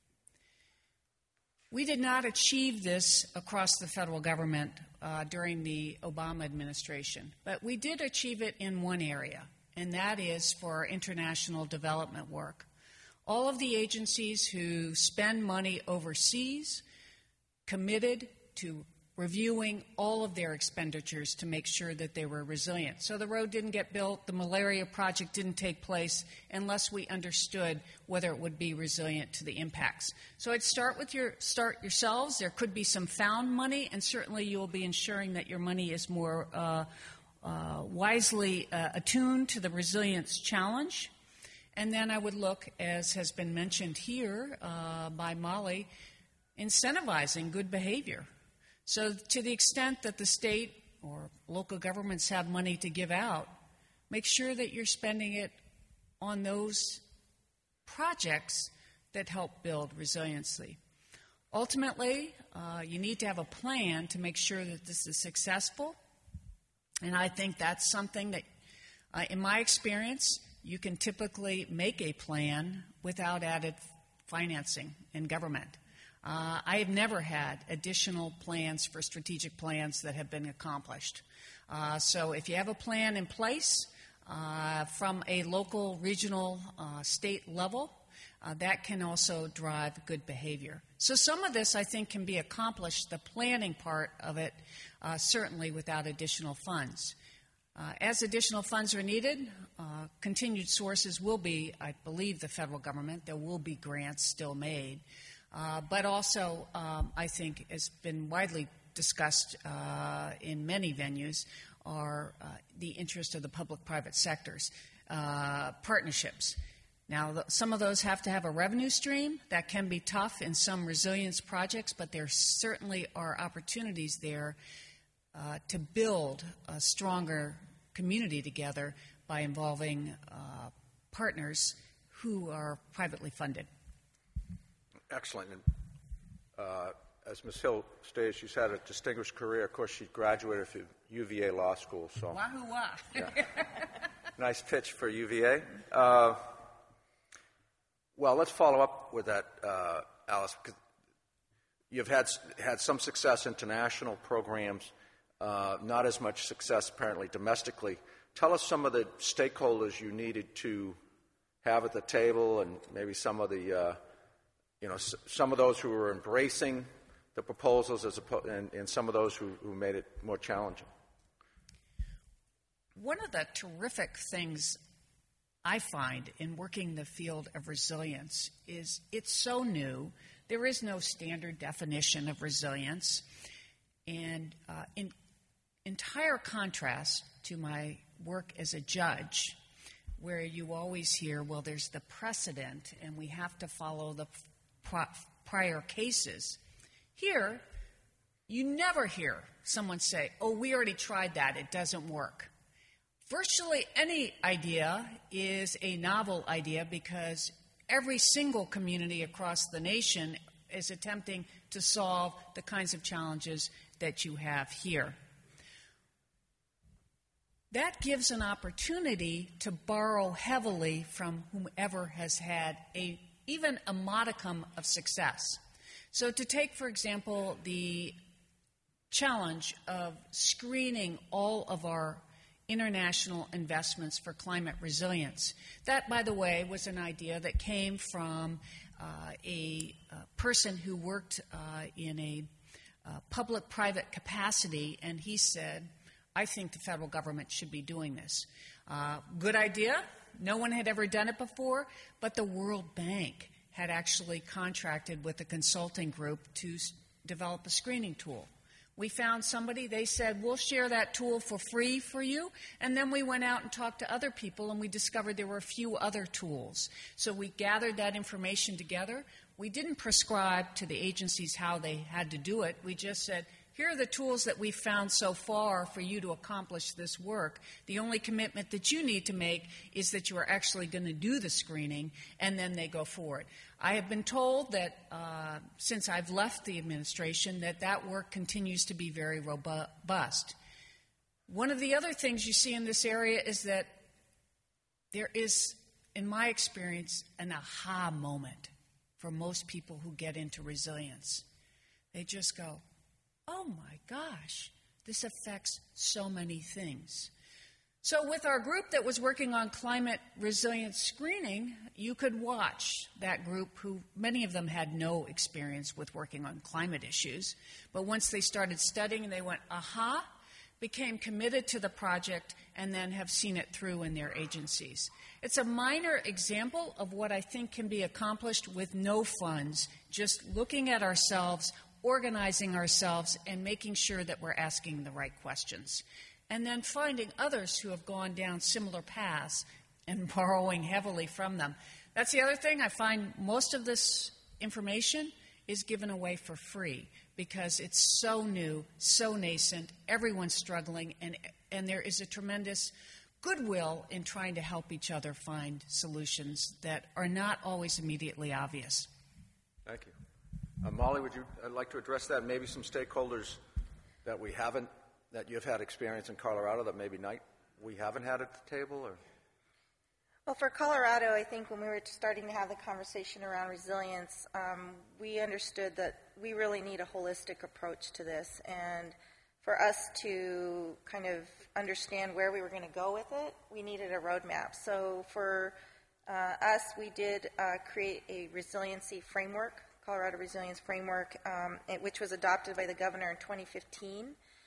We did not achieve this across the federal government uh, during the Obama administration, but we did achieve it in one area, and that is for our international development work. All of the agencies who spend money overseas committed to reviewing all of their expenditures to make sure that they were resilient. So the road didn't get built, the malaria project didn't take place unless we understood whether it would be resilient to the impacts. So I'd start with your start yourselves. There could be some found money, and certainly you will be ensuring that your money is more uh, Uh, wisely uh, attuned to the resilience challenge. And then I would look, as has been mentioned here uh, by Molly, incentivizing good behavior. So to the extent that the state or local governments have money to give out, make sure that you're spending it on those projects that help build resiliency. Ultimately, uh, you need to have a plan to make sure that this is successful. And I think that's something that, uh, in my experience, you can typically make a plan without added financing in government. Uh, I have never had additional plans for strategic plans that have been accomplished. Uh, so if you have a plan in place uh, from a local, regional, uh, state level, Uh, that can also drive good behavior. So some of this, I think, can be accomplished, the planning part of it, uh, certainly without additional funds. Uh, as additional funds are needed, uh, continued sources will be, I believe, the federal government. There will be grants still made. Uh, but also, um, I think, has been widely discussed uh, in many venues, are uh, the interest of the public-private sectors, uh, partnerships. Now, th- some of those have to have a revenue stream. That can be tough in some resilience projects, but there certainly are opportunities there uh, to build a stronger community together by involving uh, partners who are privately funded. Excellent. And, uh, as Miz Hill stated, she's had a distinguished career. Of course, she graduated from U V A Law School. So, wahoo wah. Yeah. Nice pitch for U V A. Uh, well, let's follow up with that, uh, Alice. Because you've had had some success in international programs, uh, not as much success apparently domestically. Tell us some of the stakeholders you needed to have at the table, and maybe some of the, uh, you know, s- some of those who were embracing the proposals, as opposed, and, and some of those who, who made it more challenging. One of the terrific things I find in working the field of resilience is it's so new. There is no standard definition of resilience. And uh, in entire contrast to my work as a judge, where you always hear, well, there's the precedent and we have to follow the pro- prior cases. Here, you never hear someone say, oh, we already tried that, it doesn't work. Virtually any idea is a novel idea because every single community across the nation is attempting to solve the kinds of challenges that you have here. That gives an opportunity to borrow heavily from whomever has had a, even a modicum of success. So to take, for example, the challenge of screening all of our international investments for climate resilience. That, by the way, was an idea that came from uh, a, a person who worked uh, in a uh, public-private capacity, and he said, I think the federal government should be doing this. Uh, good idea. No one had ever done it before, but the World Bank had actually contracted with a consulting group to s- develop a screening tool. We found somebody, they said, we'll share that tool for free for you. And then we went out and talked to other people, and we discovered there were a few other tools. So we gathered that information together. We didn't prescribe to the agencies how they had to do it. We just said, here are the tools that we've found so far for you to accomplish this work. The only commitment that you need to make is that you are actually going to do the screening, and then they go forward. I have been told that uh, since I've left the administration that that work continues to be very robust. One of the other things you see in this area is that there is, in my experience, an aha moment for most people who get into resilience. They just go, oh my gosh, this affects so many things. So with our group that was working on climate resilience screening, you could watch that group who, many of them had no experience with working on climate issues, but once they started studying, they went, aha, became committed to the project, and then have seen it through in their agencies. It's a minor example of what I think can be accomplished with no funds, just looking at ourselves, organizing ourselves, and making sure that we're asking the right questions. And then finding others who have gone down similar paths and borrowing heavily from them. That's the other thing. I find most of this information is given away for free because it's so new, so nascent, everyone's struggling, and, and there is a tremendous goodwill in trying to help each other find solutions that are not always immediately obvious. Thank you. Uh, Molly, would you uh, like to address that? Maybe some stakeholders that we haven't, that you've had experience in Colorado that maybe not, we haven't had at the table? Or? Well, for Colorado, I think when we were starting to have the conversation around resilience, um, we understood that we really need a holistic approach to this. And for us to kind of understand where we were going to go with it, we needed a roadmap. So for uh, us, we did uh, create a resiliency framework, Colorado Resilience Framework, um, it, which was adopted by the governor in twenty fifteen.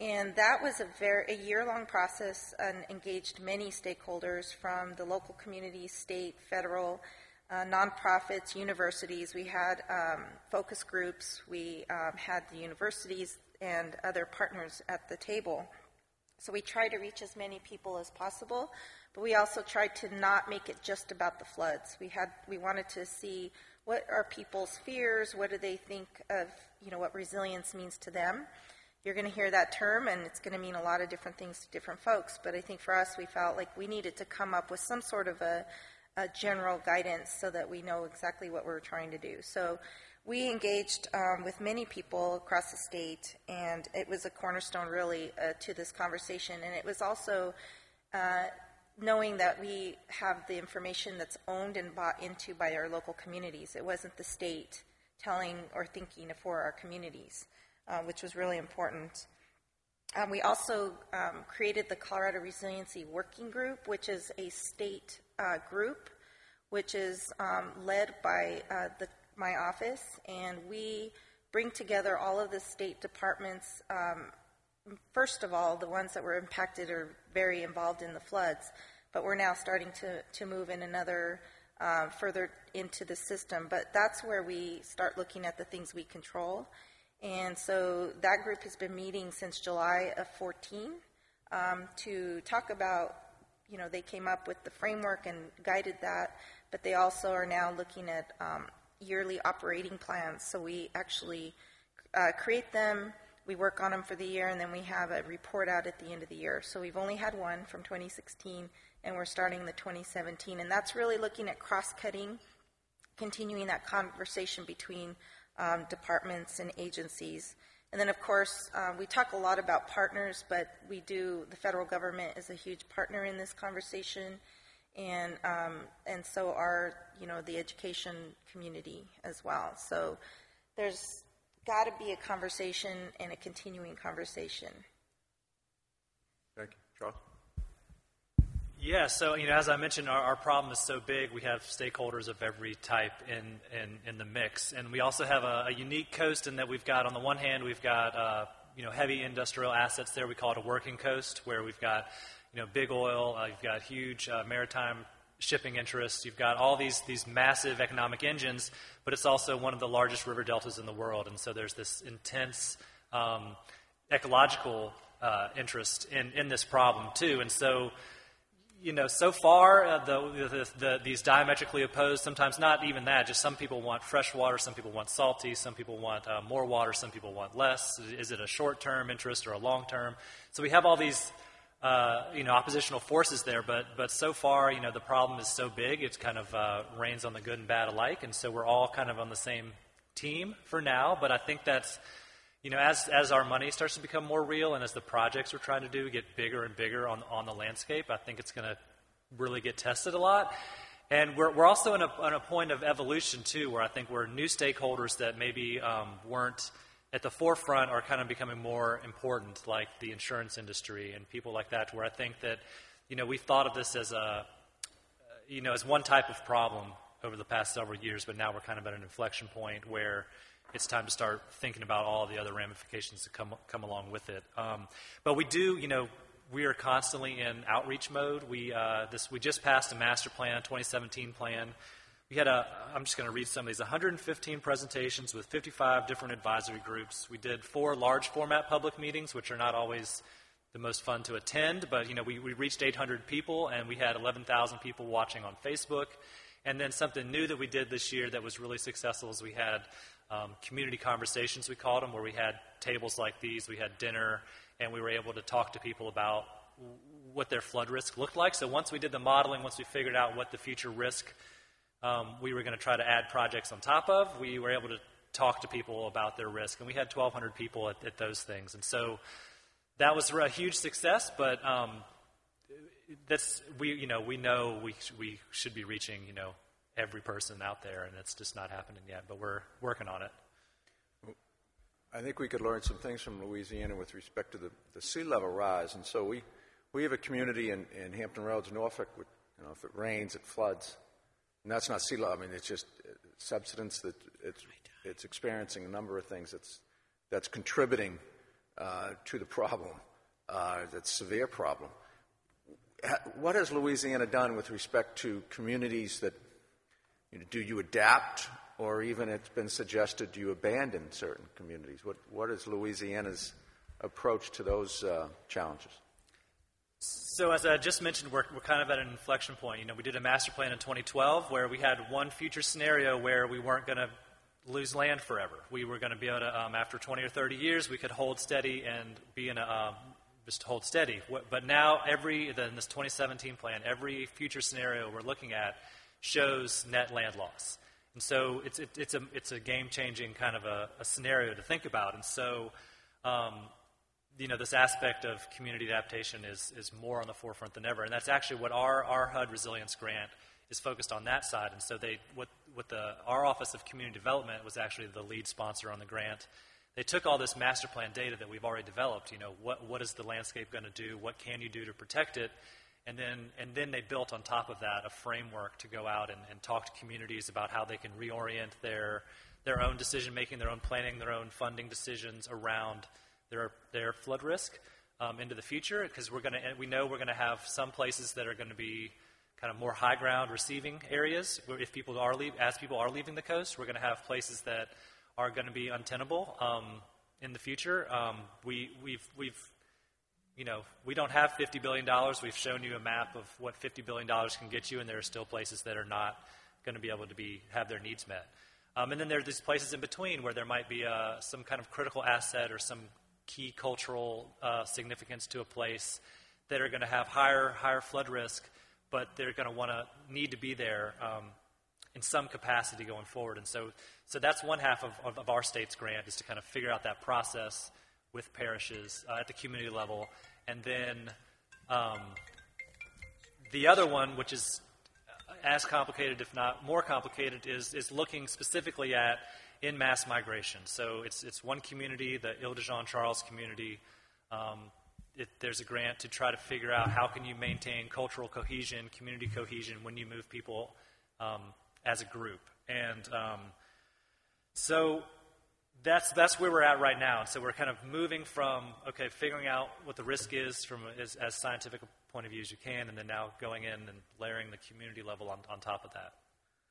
And that was a very a year-long process and engaged many stakeholders from the local community, state, federal, uh, nonprofits, universities. We had um, focus groups. We um, had the universities and other partners at the table. So we tried to reach as many people as possible, but we also tried to not make it just about the floods. We had we wanted to see what are people's fears, what do they think of, you know, what resilience means to them. You're going to hear that term, and it's going to mean a lot of different things to different folks. But I think for us, we felt like we needed to come up with some sort of a, a general guidance so that we know exactly what we're trying to do. So we engaged um, with many people across the state, and it was a cornerstone, really, uh, to this conversation. And it was also uh, knowing that we have the information that's owned and bought into by our local communities. It wasn't the state telling or thinking for our communities. Uh, which was really important. Um, we also um, created the Colorado Resiliency Working Group, which is a state uh, group, which is um, led by uh, the, my office, and we bring together all of the state departments. Um, first of all, the ones that were impacted or very involved in the floods, but we're now starting to, to move in another uh, further into the system. But that's where we start looking at the things we control. And so that group has been meeting since July of fourteen um, to talk about, you know, they came up with the framework and guided that, but they also are now looking at um, yearly operating plans. So we actually uh, create them, we work on them for the year, and then we have a report out at the end of the year. So we've only had one from twenty sixteen, and we're starting the twenty seventeen. And that's really looking at cross-cutting, continuing that conversation between Um, departments and agencies. And then, of course, uh, we talk a lot about partners, but we do, the federal government is a huge partner in this conversation, and um, and so are, you know, the education community as well. So there's got to be a conversation and a continuing conversation. Thank you. Charles? Yeah, so, you know, as I mentioned, our, our problem is so big. We have stakeholders of every type in, in, in the mix. And we also have a, a unique coast in that we've got, on the one hand, we've got, uh, you know, heavy industrial assets there. We call it a working coast, where we've got, you know, big oil. Uh, you've got huge uh, maritime shipping interests. You've got all these, these massive economic engines, but it's also one of the largest river deltas in the world. And so there's this intense um, ecological uh, interest in, in this problem, too. And so, you know, so far, uh, the, the, the, these diametrically opposed, sometimes not even that, just some people want fresh water, some people want salty, some people want uh, more water, some people want less. Is it a short-term interest or a long-term? So we have all these, uh, you know, oppositional forces there, but but so far, you know, the problem is so big, it kind of uh, rains on the good and bad alike, and so we're all kind of on the same team for now, but I think that's, you know, as as our money starts to become more real and as the projects we're trying to do get bigger and bigger on on the landscape, I think it's going to really get tested a lot. And we're we're also in a, in a point of evolution, too, where I think we're new stakeholders that maybe um, weren't at the forefront are kind of becoming more important, like the insurance industry and people like that, where I think that, you know, we've thought of this as a, you know, as one type of problem over the past several years, but now we're kind of at an inflection point where it's time to start thinking about all the other ramifications that come come along with it. Um, but we do, you know, we are constantly in outreach mode. We uh, this we just passed a master plan, twenty seventeen plan. We had a, I'm just going to read some of these, one hundred fifteen presentations with fifty-five different advisory groups. We did four large format public meetings, which are not always the most fun to attend, but, you know, we, we reached eight hundred people, and we had eleven thousand people watching on Facebook. And then something new that we did this year that was really successful is we had Um, community conversations, we called them, where we had tables like these, we had dinner, and we were able to talk to people about what their flood risk looked like. So once we did the modeling, once we figured out what the future risk um, we were going to try to add projects on top of, we were able to talk to people about their risk. And we had twelve hundred people at, at those things. And so that was a huge success, but um, that's, we, you know, we know we, we should be reaching, you know, every person out there, and it's just not happening yet, but we're working on it. I think we could learn some things from Louisiana with respect to the, the sea level rise. And so we, we have a community in, in Hampton Roads, Norfolk, with, you know, if it rains, it floods. And that's not sea level. I mean, it's just subsidence that it's, it's experiencing a number of things that's, that's contributing uh, to the problem, uh, that's a severe problem. What has Louisiana done with respect to communities that, you know, do you adapt, or even it's been suggested, do you abandon certain communities? What, what is Louisiana's approach to those uh, challenges? So as I just mentioned, we're, we're kind of at an inflection point. You know, we did a master plan in twenty twelve where we had one future scenario where we weren't going to lose land forever. We were going to be able to, um, after twenty or thirty years, we could hold steady and be in a, um, just hold steady. But now every, in this twenty seventeen plan, every future scenario we're looking at shows net land loss. And so it's, it, it's a, it's a game-changing kind of a, a scenario to think about. And so, um, you know, this aspect of community adaptation is, is more on the forefront than ever. And that's actually what our, our H U D Resilience Grant is focused on, that side. And so they, what, what the, our Office of Community Development was actually the lead sponsor on the grant. They took all this master plan data that we've already developed, you know, what, what is the landscape going to do, what can you do to protect it, and then, and then they built on top of that a framework to go out and, and talk to communities about how they can reorient their, their own decision-making, their own planning, their own funding decisions around their, their flood risk um, into the future, because we're going to, we know we're going to have some places that are going to be kind of more high ground receiving areas. Where if people are leave, as people are leaving the coast, we're going to have places that are going to be untenable um, in the future. Um, we, we've, we've, you know, we don't have fifty billion dollars. We've shown you a map of what fifty billion dollars can get you, and there are still places that are not going to be able to be have their needs met. Um, and then there are these places in between where there might be uh, some kind of critical asset or some key cultural uh, significance to a place that are going to have higher higher flood risk, but they're going to want to need to be there um, in some capacity going forward. And so, so that's one half of, of, of our state's grant, is to kind of figure out that process with parishes uh, at the community level. And then um, the other one, which is as complicated, if not more complicated, is, is looking specifically at in mass migration. So it's, it's one community, the Ile-de-Jean-Charles community. Um, it, there's a grant to try to figure out how can you maintain cultural cohesion, community cohesion when you move people um, as a group. And um, so that's that's where we're at right now. And so we're kind of moving from, okay, figuring out what the risk is from as, as scientific a point of view as you can, and then now going in and layering the community level on, on top of that.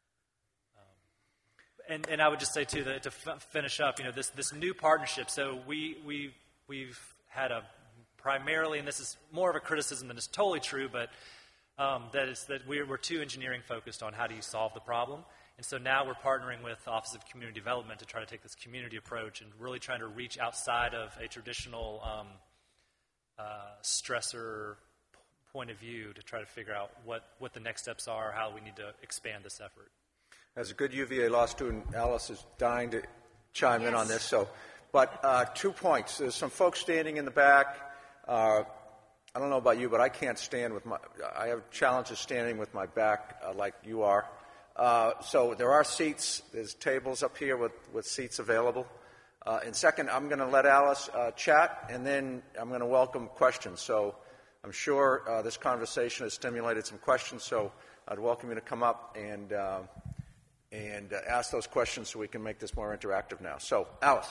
Um, and, and I would just say, too, that to f- finish up, you know, this, this new partnership, so we, we, we've had a primarily, and this is more of a criticism than is totally true, but um, that is that we're, we're too engineering focused on how do you solve the problem. And so now we're partnering with the Office of Community Development to try to take this community approach and really trying to reach outside of a traditional um, uh, stressor p- point of view to try to figure out what, what the next steps are, how we need to expand this effort. As a good U V A law student, Alice is dying to chime yes. in on this. So, but uh, two points. There's some folks standing in the back. Uh, I don't know about you, but I can't stand with my, I have challenges standing with my back uh, like you are. Uh, so there are seats, there's tables up here with, with seats available. Uh, and second, I'm going to let Alice uh, chat, and then I'm going to welcome questions. So I'm sure uh, this conversation has stimulated some questions, so I'd welcome you to come up and, uh, and uh, ask those questions so we can make this more interactive now. So, Alice.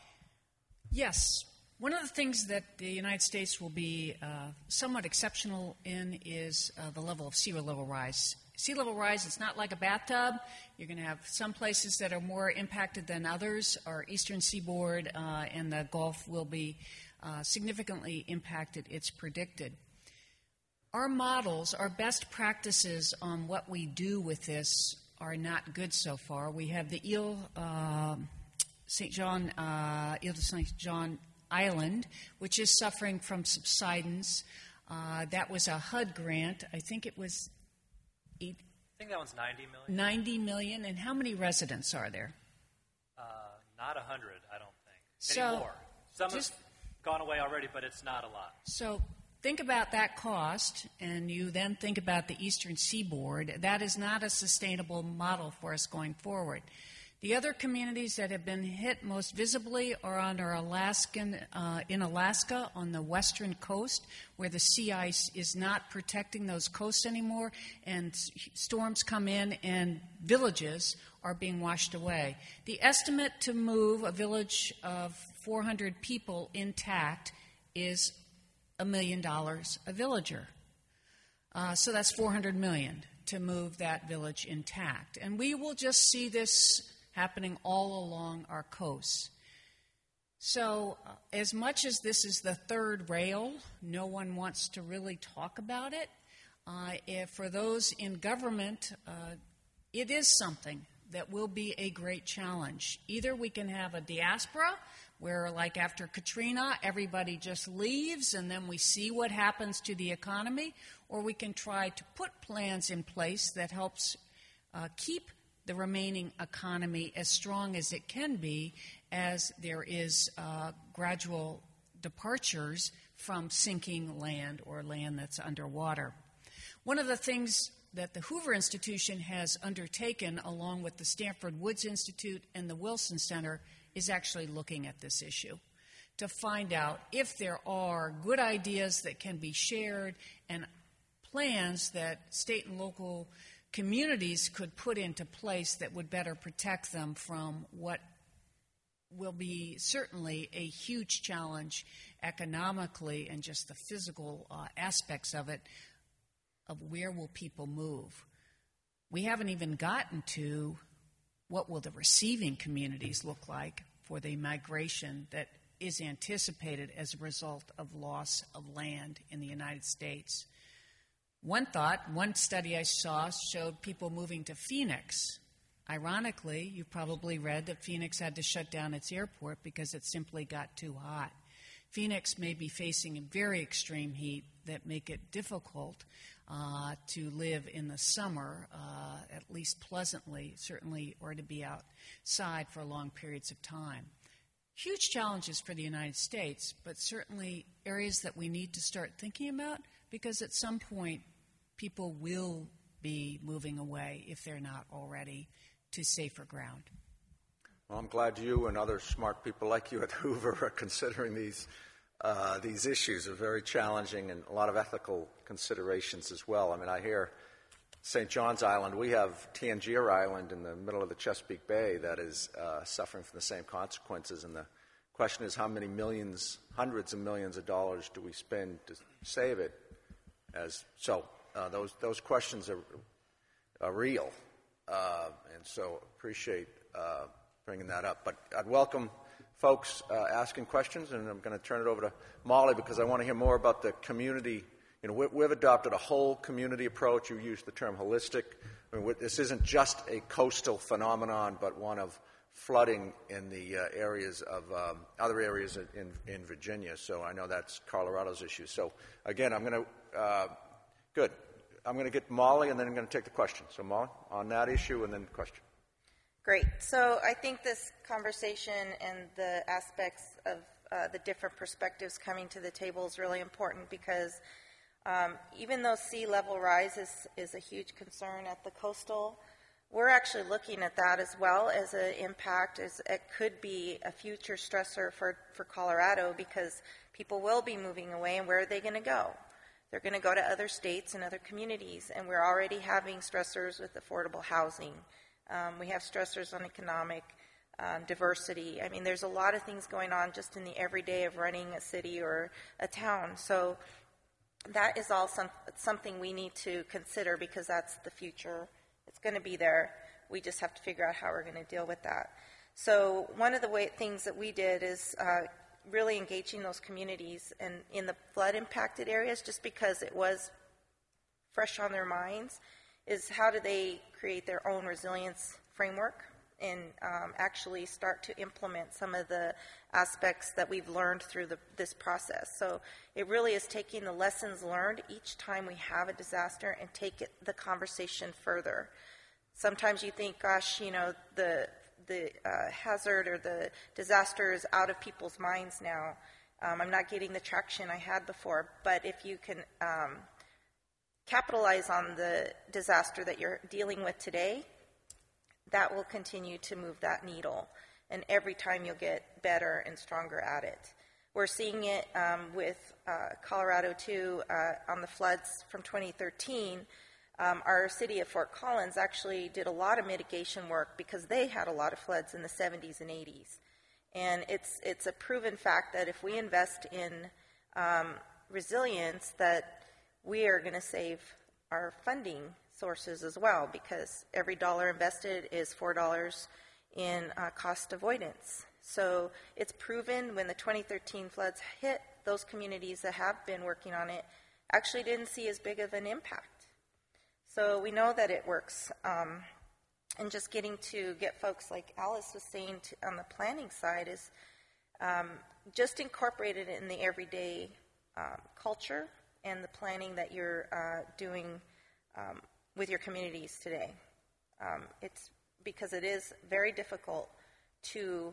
Yes. One of the things that the United States will be uh, somewhat exceptional in is uh, the level of sea level rise. Sea level rise is not like a bathtub. You're going to have some places that are more impacted than others. Our eastern seaboard uh, and the Gulf will be uh, significantly impacted, it's predicted. Our models, our best practices on what we do with this are not good so far. We have the Ile uh, Saint John, uh, Ile de Saint John Island, which is suffering from subsidence. Uh, that was a H U D grant. I think it was eight, I think that one's ninety million. ninety million. And how many residents are there? Uh, not one hundred, I don't think. So, anymore. Some just, have gone away already, but it's not a lot. So think about that cost, and you then think about the eastern seaboard. That is not a sustainable model for us going forward. The other communities that have been hit most visibly are on our Alaskan, uh, in Alaska on the western coast, where the sea ice is not protecting those coasts anymore, and storms come in and villages are being washed away. The estimate to move a village of four hundred people intact is a million dollars a villager. Uh, so that's four hundred million to move that village intact. And we will just see this happening all along our coasts. So uh, as much as this is the third rail, no one wants to really talk about it. Uh, if for those in government, uh, it is something that will be a great challenge. Either we can have a diaspora where, like after Katrina, everybody just leaves and then we see what happens to the economy, or we can try to put plans in place that helps uh, keep the remaining economy as strong as it can be as there is uh, gradual departures from sinking land or land that's underwater. One of the things that the Hoover Institution has undertaken, along with the Stanford Woods Institute and the Wilson Center, is actually looking at this issue to find out if there are good ideas that can be shared and plans that state and local communities could put into place that would better protect them from what will be certainly a huge challenge economically and just the physical uh, aspects of it, of where will people move. We haven't even gotten to what will the receiving communities look like for the migration that is anticipated as a result of loss of land in the United States. One thought, one study I saw showed people moving to Phoenix. Ironically, you probably read that Phoenix had to shut down its airport because it simply got too hot. Phoenix may be facing very extreme heat that make it difficult uh, to live in the summer, uh, at least pleasantly, certainly, or to be outside for long periods of time. Huge challenges for the United States, but certainly areas that we need to start thinking about, because at some point people will be moving away, if they're not already, to safer ground. Well, I'm glad you and other smart people like you at Hoover are considering these uh, these issues. Are very challenging and a lot of ethical considerations as well. I mean, I hear Saint John's Island, we have Tangier Island in the middle of the Chesapeake Bay that is uh, suffering from the same consequences, and the question is how many millions, hundreds of millions of dollars do we spend to save it? As so, uh, those those questions are, are real, uh, and so appreciate uh, bringing that up. But I'd welcome folks uh, asking questions, and I'm going to turn it over to Molly because I want to hear more about the community. You know, we, we've adopted a whole community approach. You used the term holistic. I mean, this isn't just a coastal phenomenon, but one of flooding in the uh, areas of um, other areas in, in Virginia. So I know that's Colorado's issue. So again, I'm going to uh, good. I'm going to get Molly, and then I'm going to take the question. So Molly, on that issue, and then the question. Great. So I think this conversation and the aspects of uh, the different perspectives coming to the table is really important because um, even though sea level rise is, is a huge concern at the coastal, we're actually looking at that as well as an impact. As it could be a future stressor for, for Colorado because people will be moving away, and where are they going to go? They're going to go to other states and other communities, and we're already having stressors with affordable housing. Um, we have stressors on economic um, diversity. I mean, there's a lot of things going on just in the everyday of running a city or a town. So that is all some, something we need to consider because that's the future. It's going to be there. We just have to figure out how we're going to deal with that. So one of the way, things that we did is uh, really engaging those communities and in the flood-impacted areas, just because it was fresh on their minds, is how do they create their own resilience framework and um, actually start to implement some of the aspects that we've learned through the, this process. So it really is taking the lessons learned each time we have a disaster and take it, the conversation further. Sometimes you think, gosh, you know, the the uh, hazard or the disaster is out of people's minds now. Um, I'm not getting the traction I had before. But if you can um, capitalize on the disaster that you're dealing with today, that will continue to move that needle. And every time you'll get better and stronger at it. We're seeing it um, with uh, Colorado, too, uh, on the floods from twenty thirteen. Um, our city of Fort Collins actually did a lot of mitigation work because they had a lot of floods in the seventies and eighties. And it's it's a proven fact that if we invest in um, resilience, that we are going to save our funding sources as well, because every dollar invested is four dollars in uh, cost avoidance. So it's proven when the twenty thirteen floods hit, those communities that have been working on it actually didn't see as big of an impact. So we know that it works. Um, and just getting to get folks, like Alice was saying, to, on the planning side, is um, just incorporate it in the everyday um, culture and the planning that you're uh, doing um, with your communities today. Um, it's because it is very difficult to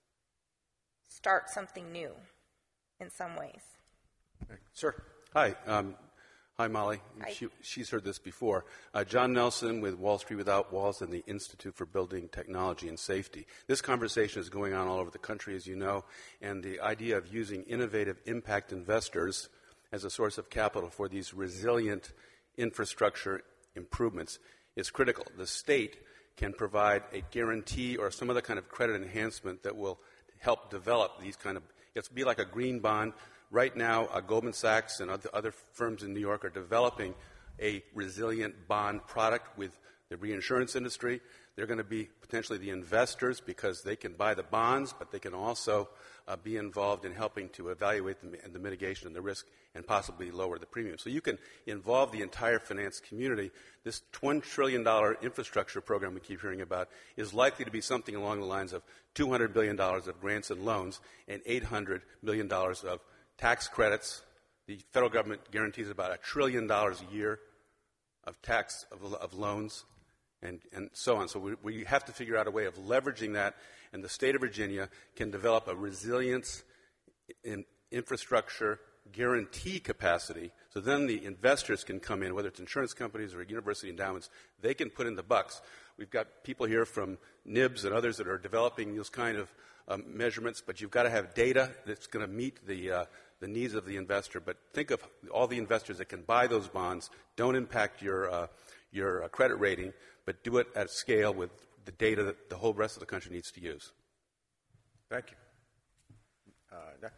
start something new in some ways. Sir. Hi. Um, hi, Molly. Hi. She, she's heard this before. Uh, John Nelson with Wall Street Without Walls and the Institute for Building Technology and Safety. This conversation is going on all over the country, as you know, and the idea of using innovative impact investors as a source of capital for these resilient infrastructure improvements is critical. The state can provide a guarantee or some other kind of credit enhancement that will help develop these kind of, it's be like a green bond. Right now, uh, Goldman Sachs and other, other firms in New York are developing a resilient bond product with the reinsurance industry. They're going to be potentially the investors because they can buy the bonds, but they can also uh, be involved in helping to evaluate the, the mitigation and the risk and possibly lower the premium. So you can involve the entire finance community. This one trillion dollars infrastructure program we keep hearing about is likely to be something along the lines of two hundred billion dollars of grants and loans and eight hundred million dollars of tax credits. The federal government guarantees about a trillion dollars a year of tax, of, of loans, and, and so on. So we, we have to figure out a way of leveraging that, and the state of Virginia can develop a resilience in infrastructure guarantee capacity, so then the investors can come in, whether it's insurance companies or university endowments, they can put in the bucks. We've got people here from N I B S and others that are developing those kind of um, measurements, but you've got to have data that's going to meet the uh, the needs of the investor. But think of all the investors that can buy those bonds, don't impact your uh, your uh, credit rating, but do it at scale with the data that the whole rest of the country needs to use. Thank you. Uh, Nick?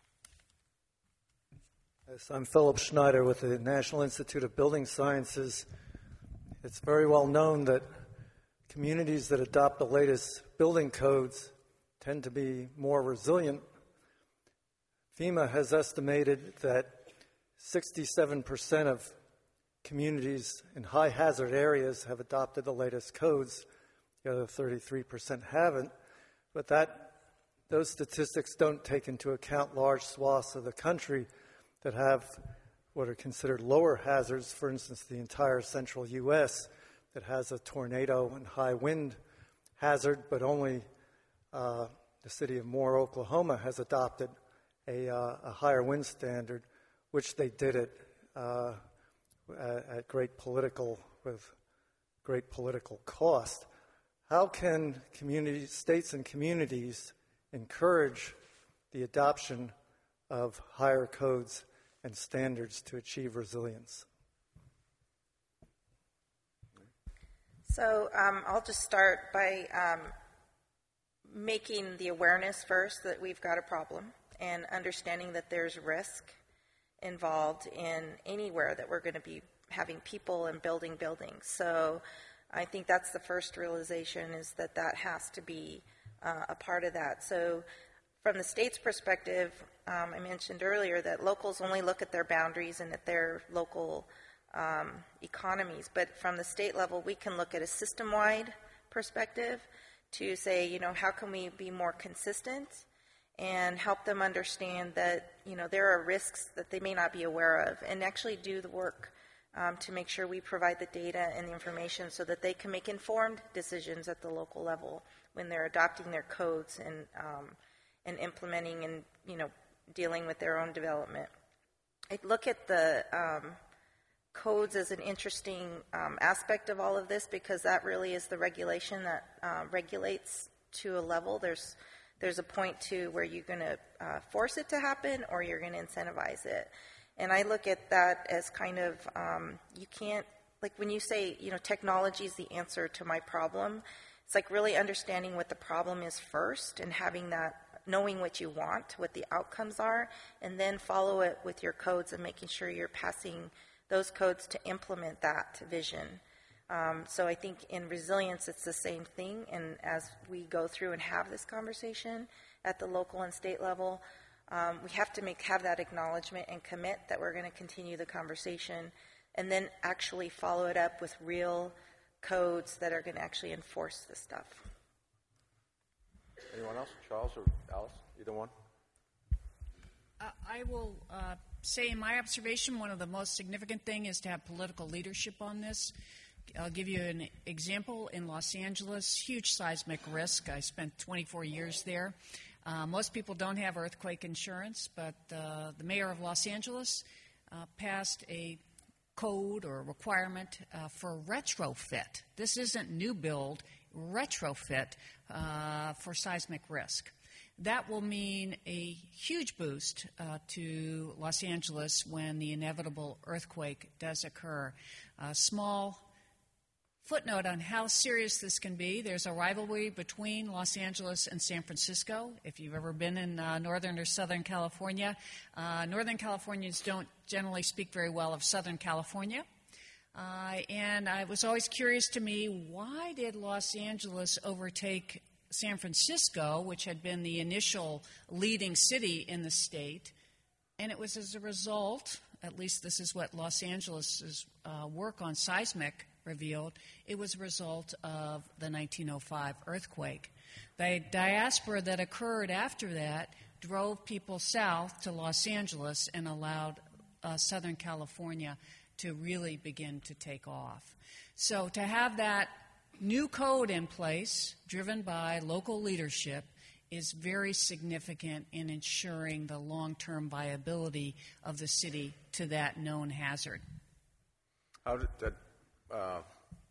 Yes, I'm Philip Schneider with the National Institute of Building Sciences. It's very well known that communities that adopt the latest building codes tend to be more resilient. FEMA has estimated that sixty-seven percent of communities in high hazard areas have adopted the latest codes. The other thirty-three percent haven't. But that those statistics don't take into account large swaths of the country that have what are considered lower hazards. For instance, the entire central U S that has a tornado and high wind hazard, but only uh, the city of Moore, Oklahoma has adopted a, uh, a higher wind standard, which they did it uh, at, at great political, with great political cost. How can communities, states and communities encourage the adoption of higher codes and standards to achieve resilience? So um, I'll just start by um, making the awareness first that we've got a problem and understanding that there's risk involved in anywhere that we're going to be having people and building buildings. So I think that's the first realization, is that that has to be uh, a part of that. So from the state's perspective, um, I mentioned earlier that locals only look at their boundaries and at their local um, economies. But from the state level, we can look at a system-wide perspective to say, you know, how can we be more consistent and help them understand that, you know, there are risks that they may not be aware of, and actually do the work um, to make sure we provide the data and the information so that they can make informed decisions at the local level when they're adopting their codes and um, and implementing and, you know, dealing with their own development. I look at the um, codes as an interesting um, aspect of all of this, because that really is the regulation that uh, regulates to a level. There's there's a point to where you're going to uh, force it to happen or you're going to incentivize it. And I look at that as kind of, um, you can't like when you say, you know, technology is the answer to my problem, it's like really understanding what the problem is first and having that, knowing what you want, what the outcomes are, and then follow it with your codes and making sure you're passing those codes to implement that vision. Um, so I think in resilience, it's the same thing. And as we go through and have this conversation at the local and state level, um, we have to make have that acknowledgement and commit that we're going to continue the conversation, and then actually follow it up with real codes that are going to actually enforce this stuff. Anyone else? Charles or Alice? Either one? Uh, I will uh, say, in my observation, one of the most significant thing is to have political leadership on this. I'll give you an example. In Los Angeles, huge seismic risk. I spent twenty-four years there. Uh, most people don't have earthquake insurance, but uh, the mayor of Los Angeles uh, passed a code or requirement uh, for retrofit. This isn't new build, retrofit uh, for seismic risk. That will mean a huge boost uh, to Los Angeles when the inevitable earthquake does occur. A small footnote on how serious this can be: there's a rivalry between Los Angeles and San Francisco. If you've ever been in uh, Northern or Southern California, uh, Northern Californians don't generally speak very well of Southern California. Uh, and I was always curious to me, why did Los Angeles overtake San Francisco, which had been the initial leading city in the state? And it was as a result, at least this is what Los Angeles's uh, work on seismic revealed, it was a result of the nineteen oh five earthquake. The diaspora that occurred after that drove people south to Los Angeles and allowed uh, Southern California to really begin to take off. So to have that new code in place, driven by local leadership, is very significant in ensuring the long-term viability of the city to that known hazard. How did that uh,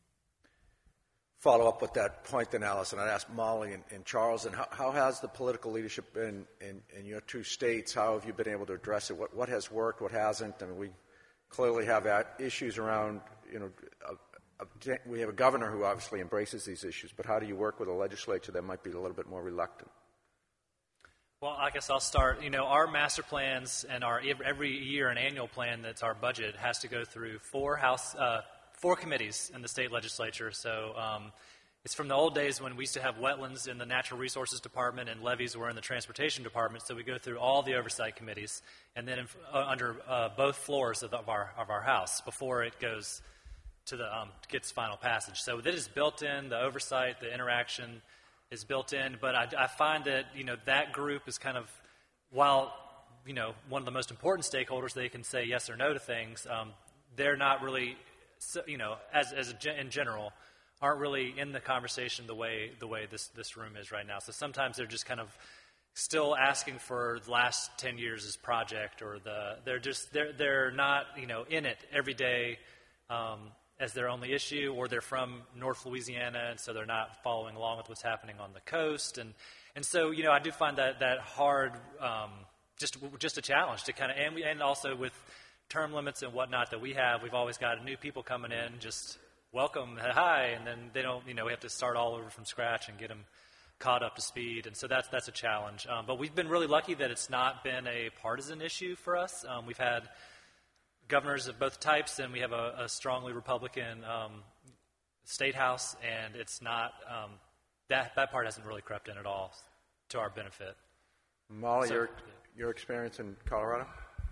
follow up with that point then, Alice? And I'd ask Molly and, and Charles, and how, how has the political leadership been in, in your two states? How have you been able to address it? What, what has worked, what hasn't? I mean, we clearly have issues around, you know, a, a, we have a governor who obviously embraces these issues, but how do you work with a legislature that might be a little bit more reluctant? Well, I guess I'll start. You know, our master plans and our every year an annual plan that's our budget has to go through four house, uh, four committees in the state legislature. So um, it's from the old days when we used to have wetlands in the Natural Resources Department and levees were in the Transportation Department. So we go through all the oversight committees, and then in, uh, under uh, both floors of, the, of our of our house before it goes to the um, gets final passage. So that is built in. The oversight, the interaction is built in, but I, I find that, you know, that group is kind of, while, you know, one of the most important stakeholders, they can say yes or no to things, um, they're not really, you know, as, as a, in general, aren't really in the conversation the way the way this, this room is right now. So sometimes they're just kind of still asking for the last ten years' project, or the, they're just, they're, they're not, you know, in it every day, um, as their only issue, or they're from North Louisiana, and so they're not following along with what's happening on the coast. And and so, you know, I do find that that hard, um, just just a challenge to kind of, and, we, and also with term limits and whatnot that we have, we've always got new people coming in, just welcome, hi, and then they don't, you know, we have to start all over from scratch and get them caught up to speed. And so that's that's a challenge. Um, but we've been really lucky that it's not been a partisan issue for us. Um, we've had governors of both types, and we have a, a strongly Republican um, state house, and it's not um, that that part hasn't really crept in at all to our benefit. Molly, so, your your experience in Colorado?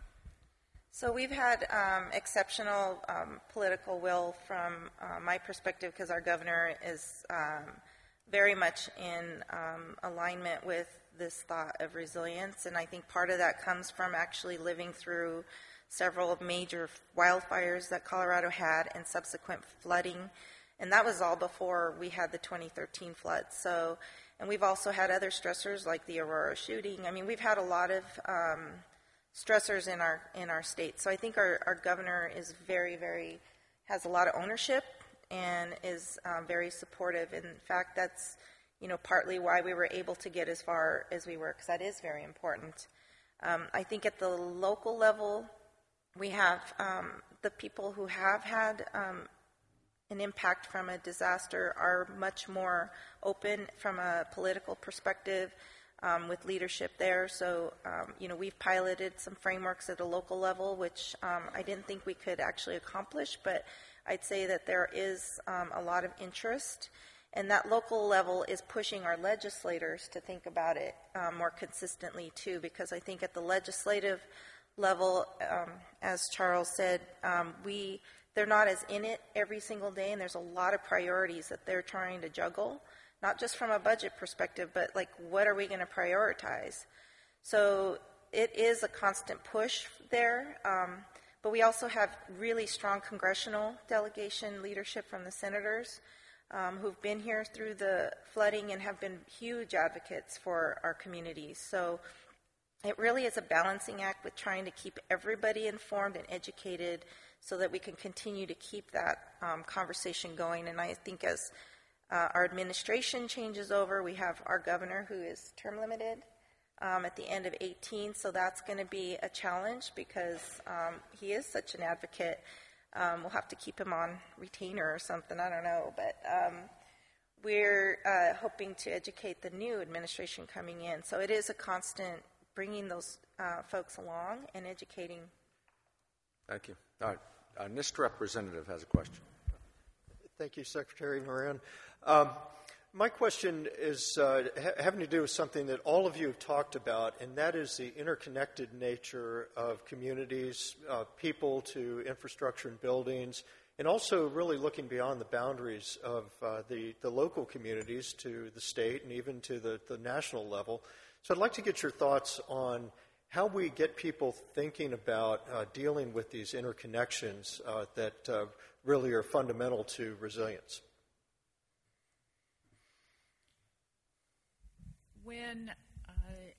So we've had um, exceptional um, political will from uh, my perspective, because our governor is um, very much in um, alignment with this thought of resilience, and I think part of that comes from actually living through several major wildfires that Colorado had and subsequent flooding. And that was all before we had the twenty thirteen floods. So, and we've also had other stressors like the Aurora shooting. I mean, we've had a lot of um, stressors in our in our state. So I think our, our governor is very, very, has a lot of ownership and is um, very supportive. In fact, that's, you know, partly why we were able to get as far as we were, because that is very important. Um, I think at the local level, we have um, the people who have had um, an impact from a disaster are much more open from a political perspective um, with leadership there. So, um, you know, we've piloted some frameworks at a local level, which um, I didn't think we could actually accomplish, but I'd say that there is um, a lot of interest. And that local level is pushing our legislators to think about it um, more consistently, too, because I think at the legislative level, um, as Charles said, um, we they're not as in it every single day, and there's a lot of priorities that they're trying to juggle, not just from a budget perspective, but like what are we going to prioritize? So it is a constant push there, um, but we also have really strong congressional delegation leadership from the senators um, who've been here through the flooding and have been huge advocates for our communities. So it really is a balancing act with trying to keep everybody informed and educated so that we can continue to keep that um, conversation going. And I think as uh, our administration changes over, we have our governor who is term limited um, at the end of eighteen, so that's going to be a challenge because um, he is such an advocate. Um, we'll have to keep him on retainer or something, I don't know. But um, we're uh, hoping to educate the new administration coming in. So it is a constant bringing those uh, folks along and educating. Thank you. Uh, uh, N I S T representative has a question. Thank you, Secretary Moran. Um, my question is uh, ha- having to do with something that all of you have talked about, and that is the interconnected nature of communities, uh, people to infrastructure and buildings, and also really looking beyond the boundaries of uh, the, the local communities to the state and even to the, the national level. So I'd like to get your thoughts on how we get people thinking about uh, dealing with these interconnections uh, that uh, really are fundamental to resilience. When uh,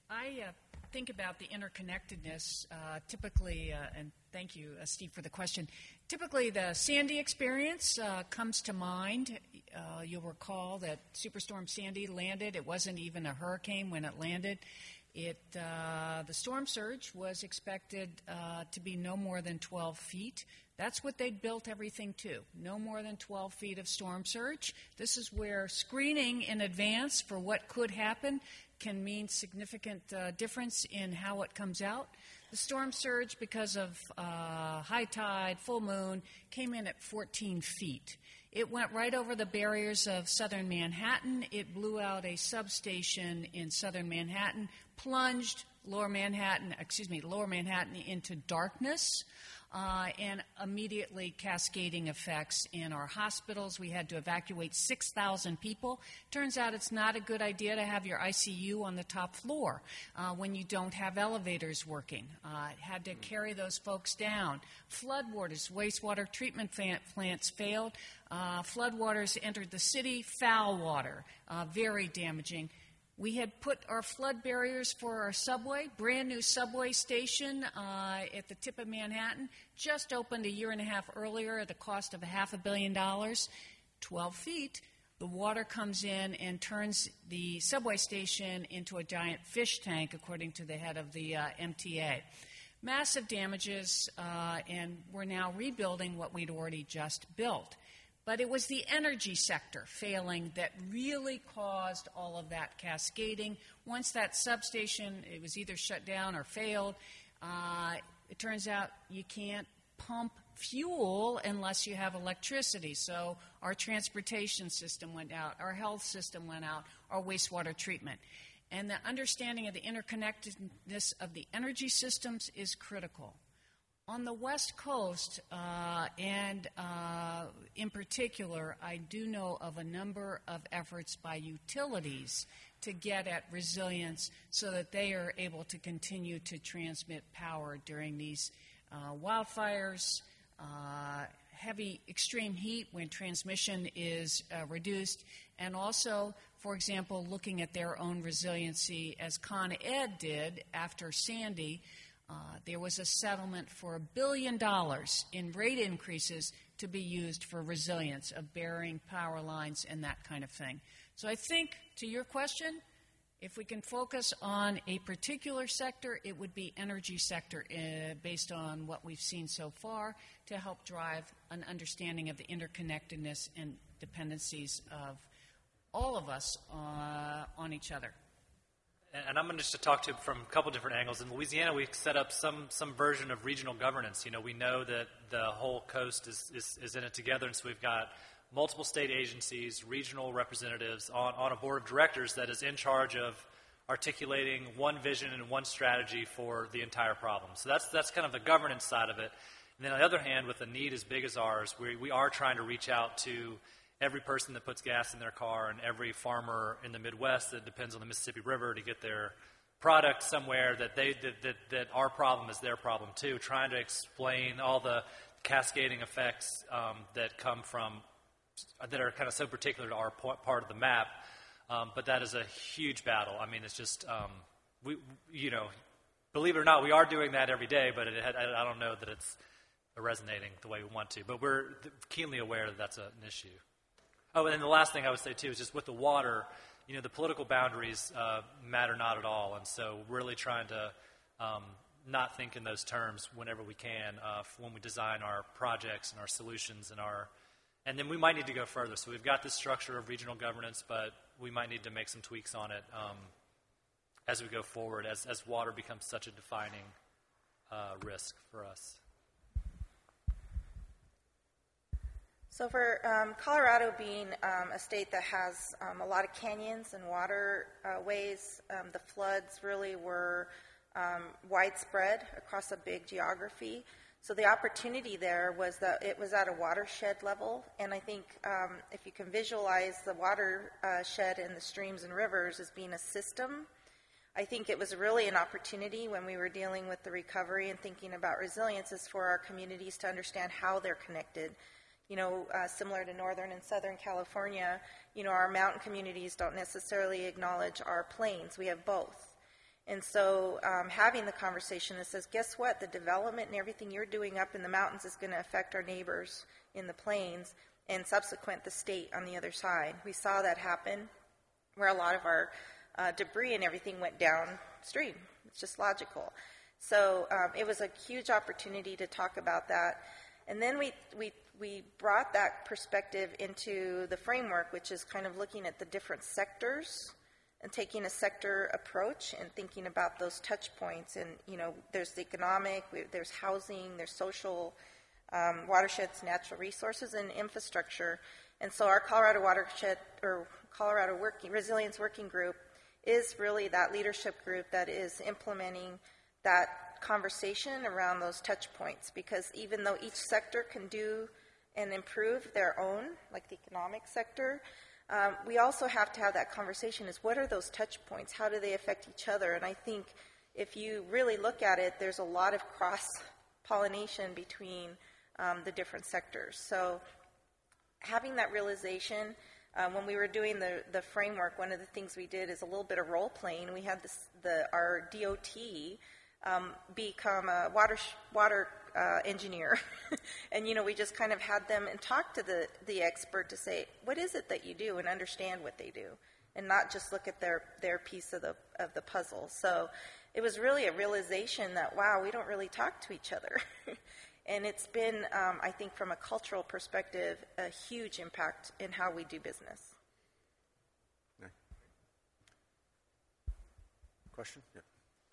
I uh, think about the interconnectedness, uh, typically, uh, and thank you, uh, Steve, for the question, typically the Sandy experience uh, comes to mind. Uh, you'll recall that Superstorm Sandy landed. It wasn't even a hurricane when it landed. It, uh, the storm surge was expected uh, to be no more than twelve feet. That's what they built everything to, no more than twelve feet of storm surge. This is where screening in advance for what could happen can mean significant uh, difference in how it comes out. The storm surge, because of uh, high tide, full moon, came in at fourteen feet. It went right over the barriers of southern Manhattan. It blew out a substation in southern Manhattan, plunged lower Manhattan, excuse me, lower Manhattan into darkness, uh, and immediately cascading effects in our hospitals. We had to evacuate six thousand people. Turns out it's not a good idea to have your I C U on the top floor uh, when you don't have elevators working. Uh, had to carry those folks down. Floodwaters, wastewater treatment plants failed. Uh, floodwaters entered the city, foul water, uh, very damaging. We had put our flood barriers for our subway, brand new subway station uh, at the tip of Manhattan, just opened a year and a half earlier at the cost of a half a billion dollars, twelve feet. The water comes in and turns the subway station into a giant fish tank, according to the head of the uh, M T A. Massive damages, uh, and we're now rebuilding what we'd already just built. But it was the energy sector failing that really caused all of that cascading. Once that substation, it was either shut down or failed, uh, it turns out you can't pump fuel unless you have electricity. So our transportation system went out, our health system went out, our wastewater treatment. And the understanding of the interconnectedness of the energy systems is critical. On the West Coast, uh, and uh, in particular, I do know of a number of efforts by utilities to get at resilience so that they are able to continue to transmit power during these uh, wildfires, uh, heavy extreme heat when transmission is uh, reduced, and also, for example, looking at their own resiliency as Con Ed did after Sandy. Uh, there was a settlement for a billion dollars in rate increases to be used for resilience of burying power lines and that kind of thing. So I think, to your question, If we can focus on a particular sector, it would be energy sector uh, based on what we've seen so far to help drive an understanding of the interconnectedness and dependencies of all of us uh, on each other. And I'm going to just to talk to from a couple different angles. In Louisiana, we set up some some version of regional governance. You know, we know that the whole coast is, is, is in it together, and so we've got multiple state agencies, regional representatives on, on a board of directors that is in charge of articulating one vision and one strategy for the entire problem. So that's that's kind of the governance side of it. And then on the other hand, with a need as big as ours, we, we are trying to reach out to every person that puts gas in their car and every farmer in the Midwest that depends on the Mississippi River to get their product somewhere, that they that, that, that our problem is their problem too, trying to explain all the cascading effects um, that come from, that are kind of so particular to our part of the map. Um, but that is a huge battle. I mean, it's just, um, we, you know, believe it or not, we are doing that every day, but it, I don't know that it's resonating the way we want to. But we're keenly aware that that's a, an issue. Oh, and then the last thing I would say, too, is just with the water, you know, the political boundaries uh, matter not at all. And so really trying to um, not think in those terms whenever we can uh, when we design our projects and our solutions and our, and then we might need to go further. So we've got this structure of regional governance, but we might need to make some tweaks on it um, as we go forward, as, as water becomes such a defining uh, risk for us. So for um, Colorado being um, a state that has um, a lot of canyons and waterways, uh, um, the floods really were um, widespread across a big geography. So the opportunity there was that it was at a watershed level, and I think um, if you can visualize the watershed and the streams and rivers as being a system, I think it was really an opportunity when we were dealing with the recovery and thinking about resilience is for our communities to understand how they're connected. You know, uh, similar to Northern and Southern California, you know, our mountain communities don't necessarily acknowledge our plains. We have both. And so um, having the conversation that says, guess what, the development and everything you're doing up in the mountains is going to affect our neighbors in the plains and subsequent the state on the other side. We saw that happen where a lot of our uh, debris and everything went downstream. It's just logical. So um, it was a huge opportunity to talk about that. And then we, we we brought that perspective into the framework, which is kind of looking at the different sectors and taking a sector approach and thinking about those touch points. And, you know, there's the economic, there's housing, there's social, um, watersheds, natural resources, and infrastructure. And so our Colorado Watershed, or Colorado Working, Resilience Working Group is really that leadership group that is implementing that conversation around those touch points, because even though each sector can do and improve their own, like the economic sector, um, we also have to have that conversation is what are those touch points? How do they affect each other? And I think if you really look at it, there's a lot of cross-pollination between um, the different sectors. So having that realization, uh, when we were doing the, the framework, one of the things we did is a little bit of role-playing. We had this, the, our D O T um, become a water, water Uh, engineer. And, you know, we just kind of had them and talk to the, the expert to say, what is it that you do, and understand what they do, and not just look at their, their piece of the, of the puzzle. So it was really a realization that, wow, we don't really talk to each other. And it's been, um, I think, from a cultural perspective, a huge impact in how we do business. Question? Yeah.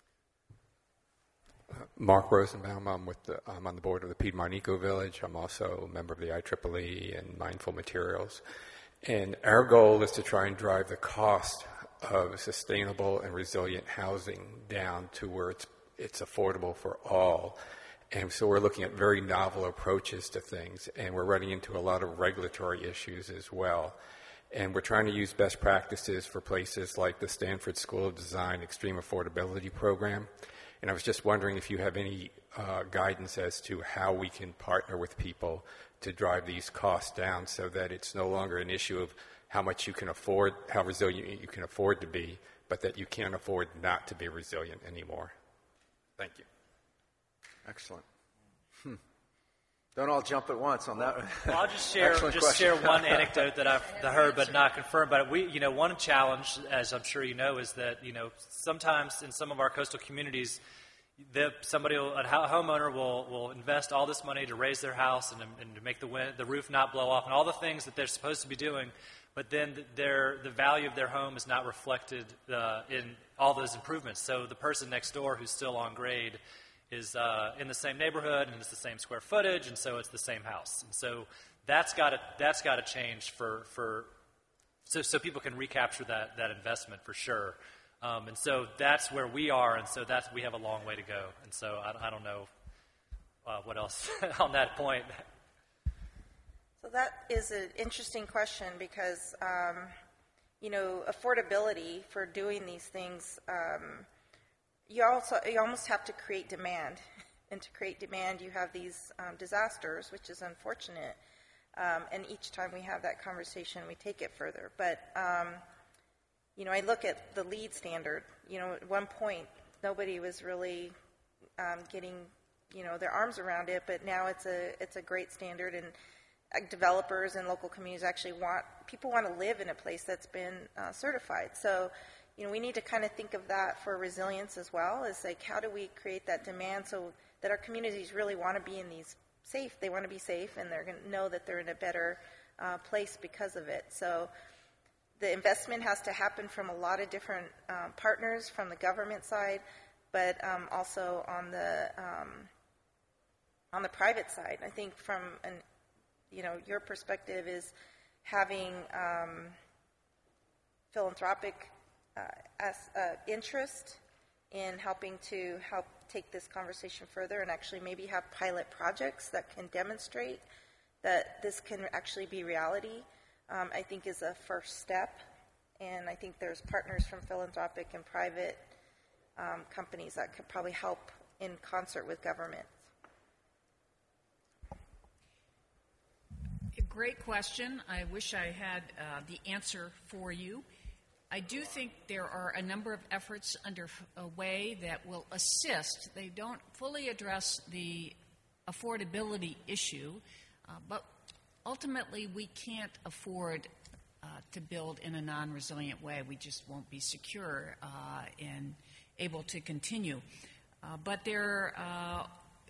Mark Rosenbaum. I'm with the, I'm on the board of the Piedmont Eco Village. I'm also a member of the I triple E and Mindful Materials. And our goal is to try and drive the cost of sustainable and resilient housing down to where it's it's affordable for all. And so we're looking at very novel approaches to things, and we're running into a lot of regulatory issues as well. And we're trying to use best practices for places like the Stanford School of Design Extreme Affordability Program. And I was just wondering if you have any uh, guidance as to how we can partner with people to drive these costs down so that it's no longer an issue of how much you can afford, how resilient you can afford to be, but that you can't afford not to be resilient anymore. Thank you. Excellent. Hmm. Don't all jump at once on that. Well, I'll just share Excellent just question. share one anecdote that I've heard but not confirmed. But we, you know, one challenge, as I'm sure you know, is that you know sometimes in some of our coastal communities, the, somebody, will, a homeowner will will invest all this money to raise their house and, and to make the wind, the roof not blow off and all the things that they're supposed to be doing, but then their the value of their home is not reflected uh, in all those improvements. So the person next door who's still on grade is uh, in the same neighborhood and it's the same square footage, and so it's the same house. And so that's got to that's got to change for for so so people can recapture that that investment for sure. Um, and so that's where we are, and so that's we have a long way to go. And so I, I don't know uh, what else on that point. So that is an interesting question because, um, you know, affordability for doing these things, um, you also you almost have to create demand. And to create demand, you have these um, disasters, which is unfortunate. Um, and each time we have that conversation, we take it further. But um, You know, I look at the LEED standard. You know, at one point, nobody was really um, getting, you know, their arms around it, but now it's a it's a great standard, and uh, developers and local communities actually want, people want to live in a place that's been uh, certified. So, you know, we need to kind of think of that for resilience as well, is like, how do we create that demand so that our communities really want to be in these safe, they want to be safe, and they're going to know that they're in a better uh, place because of it. So the investment has to happen from a lot of different um, partners, from the government side, but um, also on the um, on the private side. I think from an, you know, your perspective is having um, philanthropic uh, as, uh, interest in helping to help take this conversation further, and actually maybe have pilot projects that can demonstrate that this can actually be reality. Um, I think is a first step, and I think there's partners from philanthropic and private um, companies that could probably help in concert with governments. A great question. I wish I had uh, the answer for you. I do think there are a number of efforts underway that will assist. They don't fully address the affordability issue, uh, but ultimately, we can't afford uh, to build in a non-resilient way. We just won't be secure uh, and able to continue. Uh, but there uh,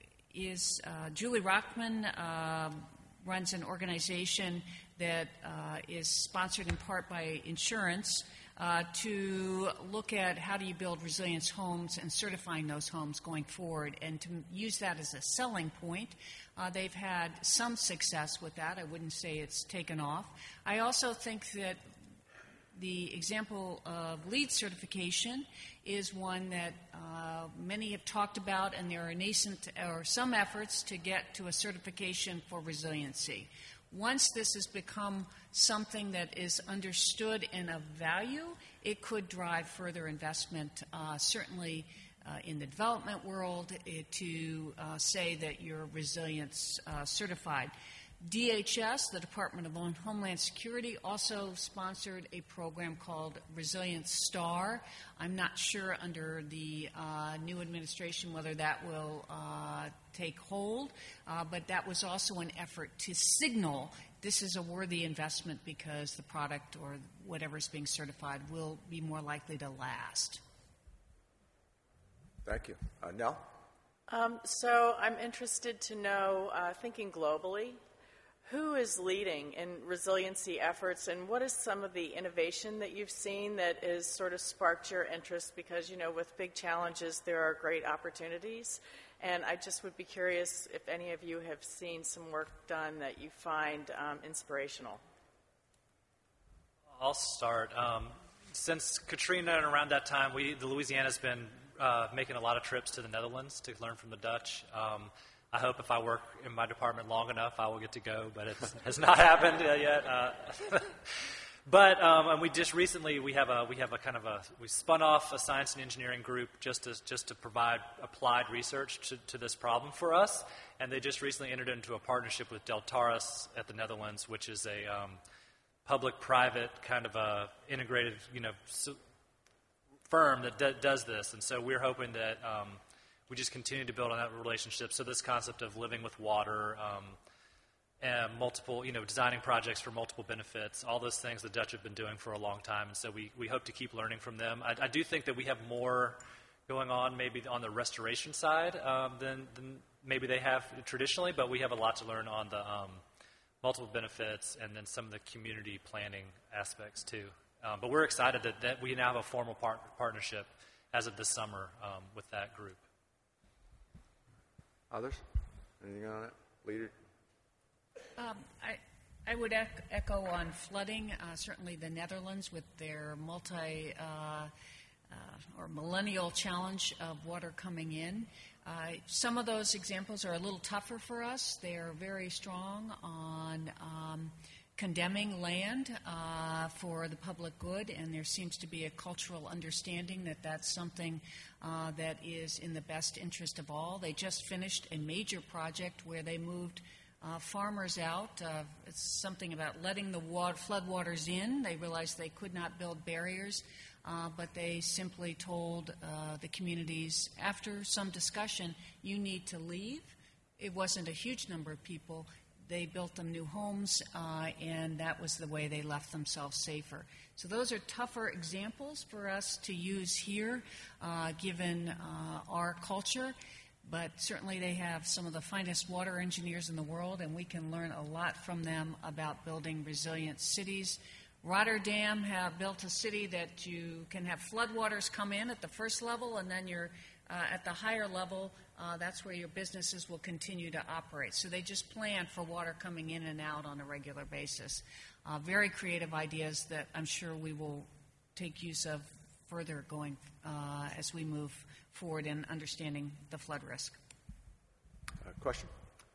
is, uh, Julie Rockman uh, runs an organization that uh, is sponsored in part by insurance uh, to look at how do you build resilience homes and certifying those homes going forward, and to use that as a selling point. Uh, they've had some success with that. I wouldn't say it's taken off. I also think that the example of LEED certification is one that uh, many have talked about, and there are nascent or some efforts to get to a certification for resiliency. Once this has become something that is understood and of value, it could drive further investment, uh, certainly uh, in the development world, uh, to uh, say that you're resilience uh, certified. D H S, the Department of Homeland Security, also sponsored a program called Resilience Star. I'm not sure under the uh, new administration whether that will uh, take hold, uh, but that was also an effort to signal this is a worthy investment because the product or whatever is being certified will be more likely to last. Thank you. Uh, Nell? Um, so I'm interested to know, uh, thinking globally, who is leading in resiliency efforts, and what is some of the innovation that you've seen that has sort of sparked your interest? Because, you know, with big challenges, there are great opportunities. And I just would be curious if any of you have seen some work done that you find um, inspirational. I'll start. Um, since Katrina and around that time, we, the Louisiana's been uh, making a lot of trips to the Netherlands to learn from the Dutch. Um, I hope if I work in my department long enough, I will get to go, but it has not happened uh, yet. Uh, but um, and we just recently we have a we have a kind of a we spun off a science and engineering group just to just to provide applied research to, to this problem for us, and they just recently entered into a partnership with Deltares at the Netherlands, which is a um, public-private kind of a integrated you know firm that d- does this, and so we're hoping that. Um, we just continue to build on that relationship. So this concept of living with water, um, and multiple, you know, designing projects for multiple benefits, all those things the Dutch have been doing for a long time, and so we, we hope to keep learning from them. I, I do think that we have more going on maybe on the restoration side um, than, than maybe they have traditionally, but we have a lot to learn on the um, multiple benefits and then some of the community planning aspects too. Um, but we're excited that, that we now have a formal part, partnership as of this summer um, with that group. Others? Anything on it? Leader? Um, I, I would ec- echo on flooding. Uh, certainly the Netherlands with their multi uh, uh, or millennial challenge of water coming in. Uh, some of those examples are a little tougher for us. They are very strong on um, condemning land uh, for the public good, and there seems to be a cultural understanding that that's something uh, that is in the best interest of all. They just finished a major project where they moved Uh, farmers out. Uh, it's something about letting the water, floodwaters in. They realized they could not build barriers, uh, but they simply told uh, the communities, after some discussion, you need to leave. It wasn't a huge number of people. They built them new homes, uh, and that was the way they left themselves safer. So those are tougher examples for us to use here, uh, given uh, our culture. But certainly they have some of the finest water engineers in the world, and we can learn a lot from them about building resilient cities. Rotterdam have built a city that you can have floodwaters come in at the first level, and then you're uh, at the higher level, uh, that's where your businesses will continue to operate. So they just plan for water coming in and out on a regular basis. Uh, very creative ideas that I'm sure we will take use of further going uh, as we move forward in understanding the flood risk. Uh, question?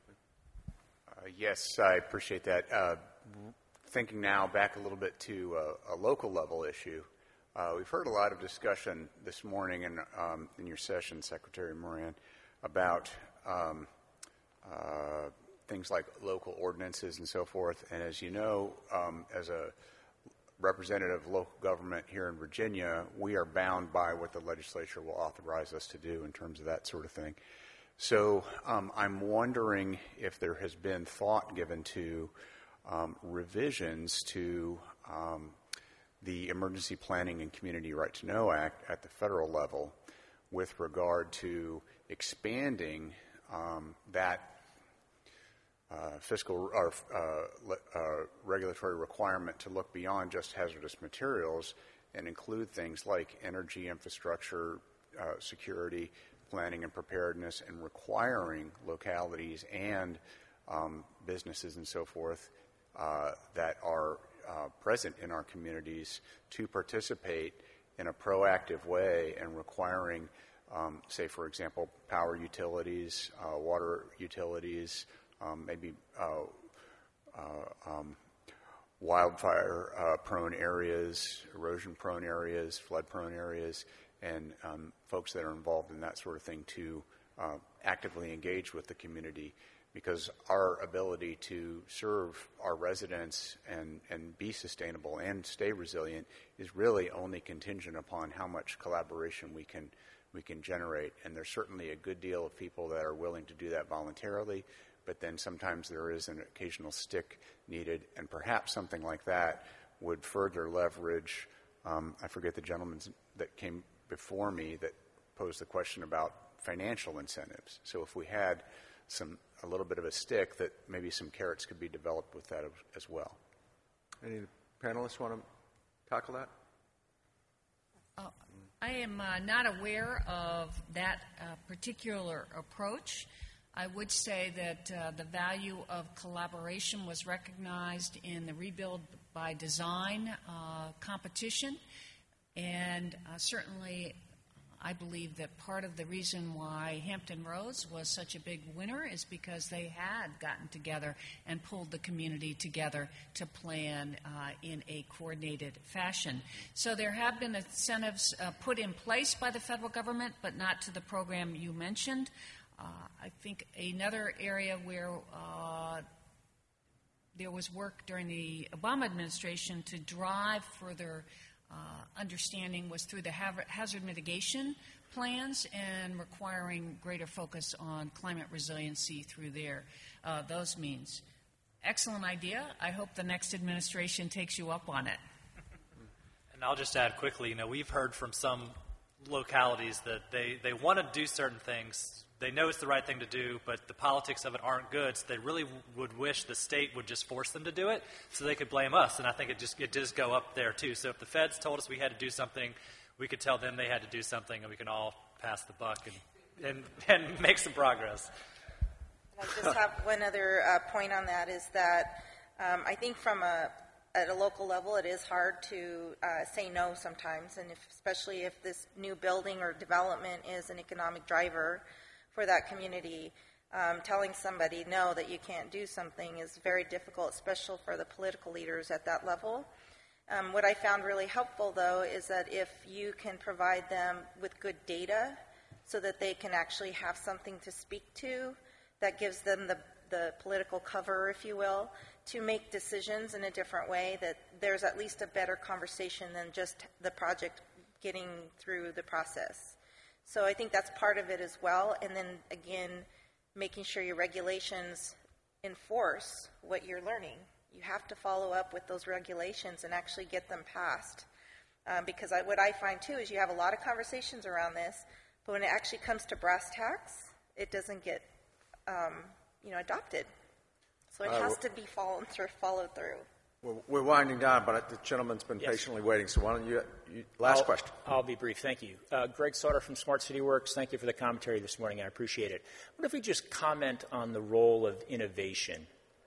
Uh, yes, I appreciate that. Uh, thinking now back a little bit to a, a local level issue, uh, we've heard a lot of discussion this morning in, um, in your session, Secretary Moran, about um, uh, things like local ordinances and so forth. And as you know, um, as a representative of local government here in Virginia, we are bound by what the legislature will authorize us to do in terms of that sort of thing. So um, I'm wondering if there has been thought given to um, revisions to um, the Emergency Planning and Community Right to Know Act at the federal level with regard to expanding um, that Uh, fiscal or uh, le- uh, regulatory requirement to look beyond just hazardous materials and include things like energy infrastructure, uh, security, planning and preparedness, and requiring localities and um, businesses and so forth uh, that are uh, present in our communities to participate in a proactive way and requiring, um, say, for example, power utilities, uh, water utilities, Um, maybe uh, uh, um, wildfire-prone uh, areas, erosion-prone areas, flood-prone areas, and um, folks that are involved in that sort of thing to uh, actively engage with the community, because our ability to serve our residents and, and be sustainable and stay resilient is really only contingent upon how much collaboration we can we can generate. And there's certainly a good deal of people that are willing to do that voluntarily, but then sometimes there is an occasional stick needed, and perhaps something like that would further leverage, um, I forget the gentleman that came before me that posed the question about financial incentives. So if we had some a little bit of a stick, that maybe some carrots could be developed with that as well. Any panelists want to tackle that? Uh, I am uh, not aware of that uh, particular approach. I would say that uh, the value of collaboration was recognized in the Rebuild by Design uh, competition, and uh, certainly I believe that part of the reason why Hampton Roads was such a big winner is because they had gotten together and pulled the community together to plan uh, in a coordinated fashion. So there have been incentives uh, put in place by the federal government, but not to the program you mentioned. Uh, I think another area where uh, there was work during the Obama administration to drive further uh, understanding was through the hazard mitigation plans and requiring greater focus on climate resiliency through their uh, those means. Excellent idea. I hope the next administration takes you up on it. And I'll just add quickly, you know, we've heard from some localities that they, they want to do certain things. They know it's the right thing to do, but the politics of it aren't good, so they really w- would wish the state would just force them to do it so they could blame us. And I think it just it does go up there, too. So if the feds told us we had to do something, we could tell them they had to do something, and we can all pass the buck and, and, and make some progress. I just have one other uh, point on that is that um, I think from a at a local level, it is hard to uh, say no sometimes, and if, especially if this new building or development is an economic driver for that community, um, telling somebody no, that you can't do something is very difficult, especially for the political leaders at that level. Um, what I found really helpful, though, is that if you can provide them with good data so that they can actually have something to speak to that gives them the, the political cover, if you will, to make decisions in a different way, that there's at least a better conversation than just the project getting through the process. So I think that's part of it as well. And then, again, making sure your regulations enforce what you're learning. You have to follow up with those regulations and actually get them passed. Um, because I, what I find, too, is you have a lot of conversations around this, but when it actually comes to brass tacks, it doesn't get um, you know, adopted. So it Uh, has to be followed through. Followed through. We're, we're winding down, but the gentleman's been Yes. patiently waiting. So why don't you, you last I'll, question? I'll be brief. Thank you. Uh, Greg Sauter from Smart City Works. Thank you for the commentary this morning. I appreciate it. What if we just comment on the role of innovation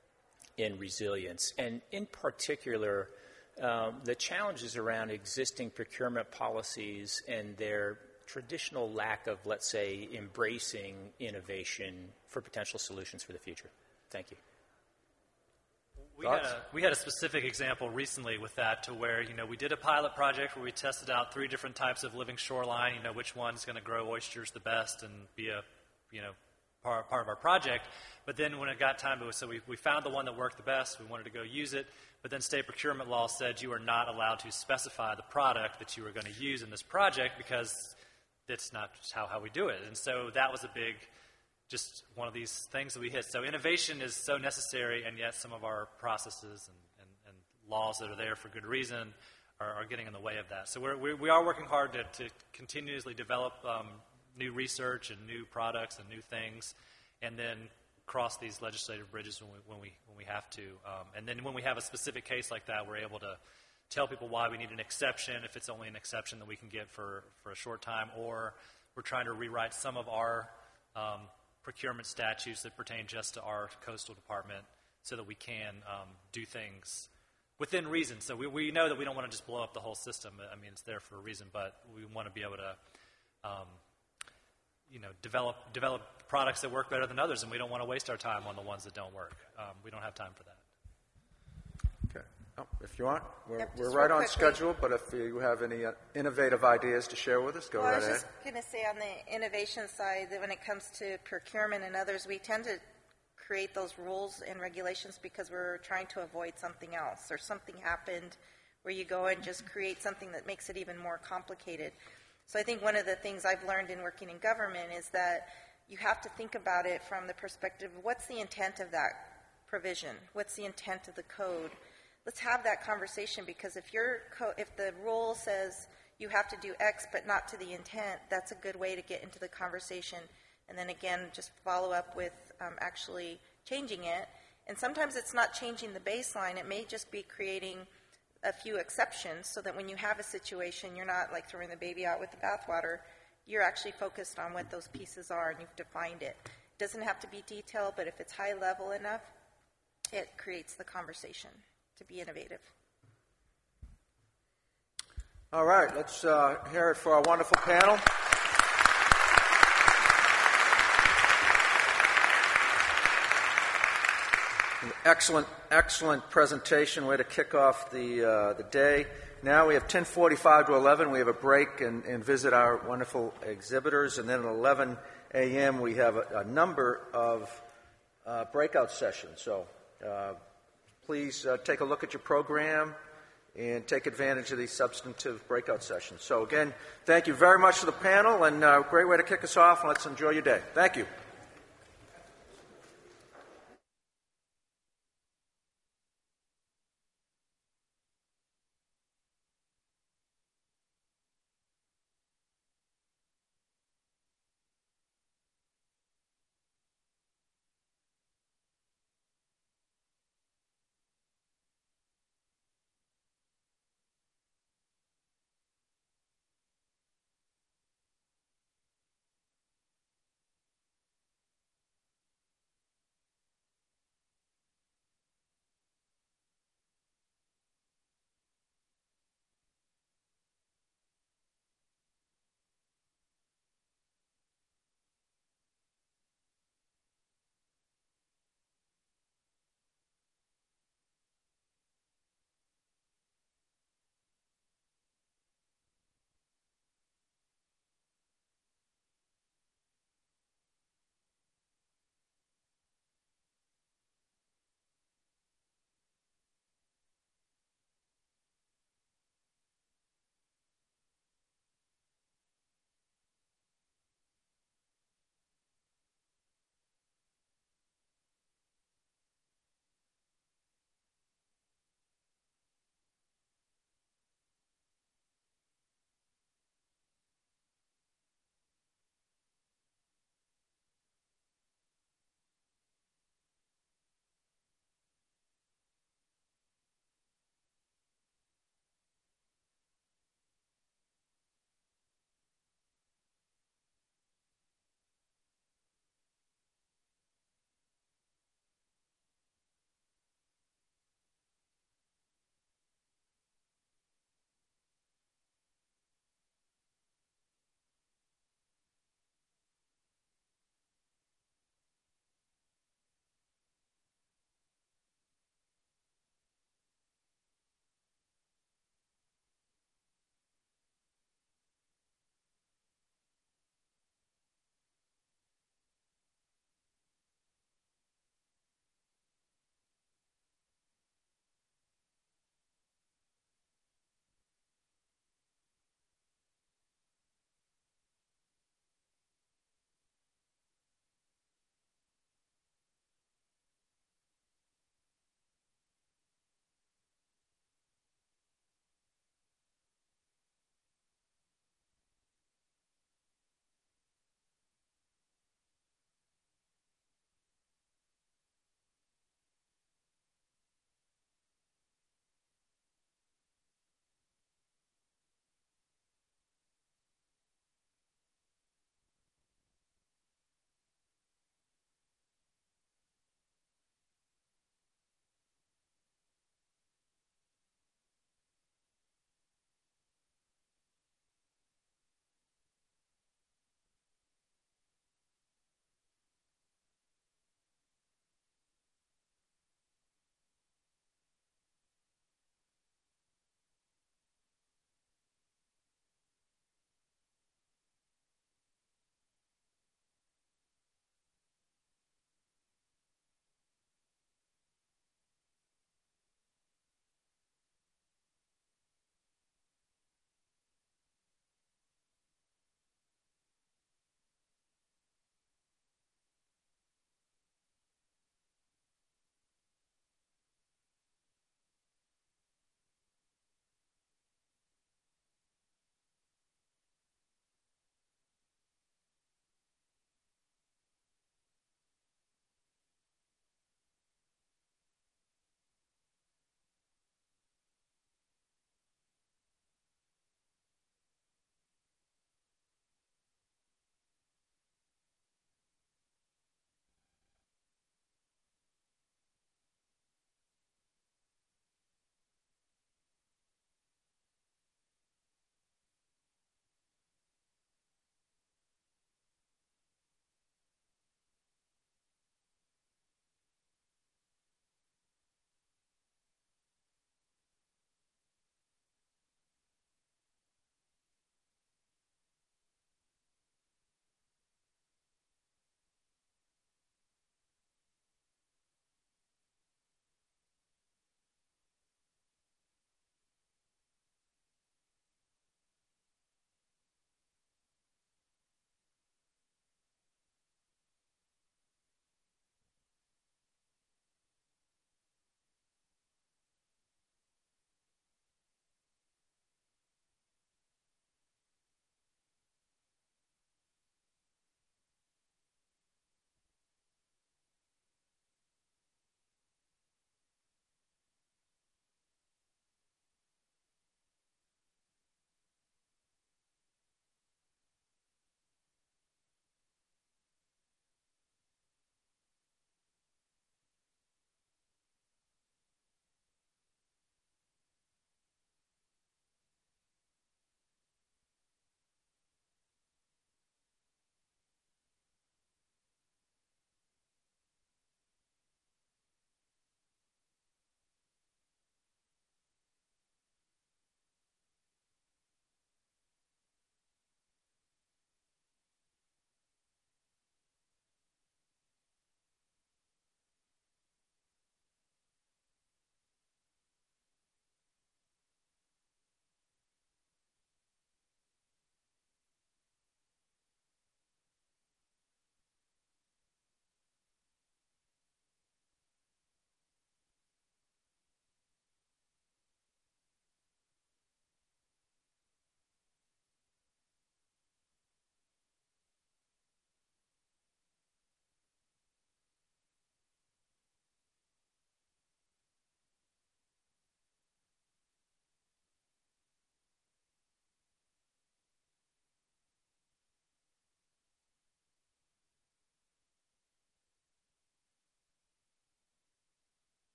in resilience, and in particular, um, the challenges around existing procurement policies and their traditional lack of, let's say, embracing innovation for potential solutions for the future? Thank you. We had, a, we had a specific example recently with that, to where, you know, we did a pilot project where we tested out three different types of living shoreline, you know, which one's going to grow oysters the best and be a, you know, part, part of our project. But then when it got time to, so we, we found the one that worked the best, we wanted to go use it, but then state procurement law said you are not allowed to specify the product that you were going to use in this project because that's not just how, how we do it. And so that was a big, just one of these things that we hit. So innovation is so necessary, and yet some of our processes and, and, and laws that are there for good reason are, are getting in the way of that. So we're, we, we are working hard to, to continuously develop um, new research and new products and new things, and then cross these legislative bridges when we, when we, when we have to. Um, and then when we have a specific case like that, we're able to tell people why we need an exception, if it's only an exception that we can get for, for a short time, or we're trying to rewrite some of our um, procurement statutes that pertain just to our coastal department so that we can um, do things within reason. So we, we know that we don't want to just blow up the whole system. I mean, it's there for a reason, but we want to be able to, um, you know, develop develop products that work better than others, and we don't want to waste our time on the ones that don't work. Um, we don't have time for that. Okay. Oh, if you want, we're, Yep, we're just right real on quickly. schedule, but if you have any uh, innovative ideas to share with us, go Well, I right was ahead. just going to say on the innovation side that when it comes to procurement and others, we tend to create those rules and regulations because we're trying to avoid something else, or something happened where you go and just create something that makes it even more complicated. So I think one of the things I've learned in working in government is that you have to think about it from the perspective of what's the intent of that provision? What's the intent of the code? Let's have that conversation, because if your co- if the rule says you have to do X but not to the intent, that's a good way to get into the conversation. And then again, just follow up with um, actually changing it. And sometimes it's not changing the baseline. It may just be creating a few exceptions so that when you have a situation, you're not like throwing the baby out with the bathwater. You're actually focused on what those pieces are and you've defined it. It doesn't have to be detailed, but if it's high level enough, it creates the conversation to be innovative. All right, let's uh, hear it for our wonderful panel. An excellent, excellent presentation. Way to kick off the uh, the day. Now we have ten forty-five to eleven. We have a break and, and visit our wonderful exhibitors, and then at eleven a.m. we have a, a number of uh, breakout sessions. So uh, please uh, take a look at your program and take advantage of these substantive breakout sessions. So again, thank you very much to the panel, and uh, great way to kick us off, and let's enjoy your day. Thank you.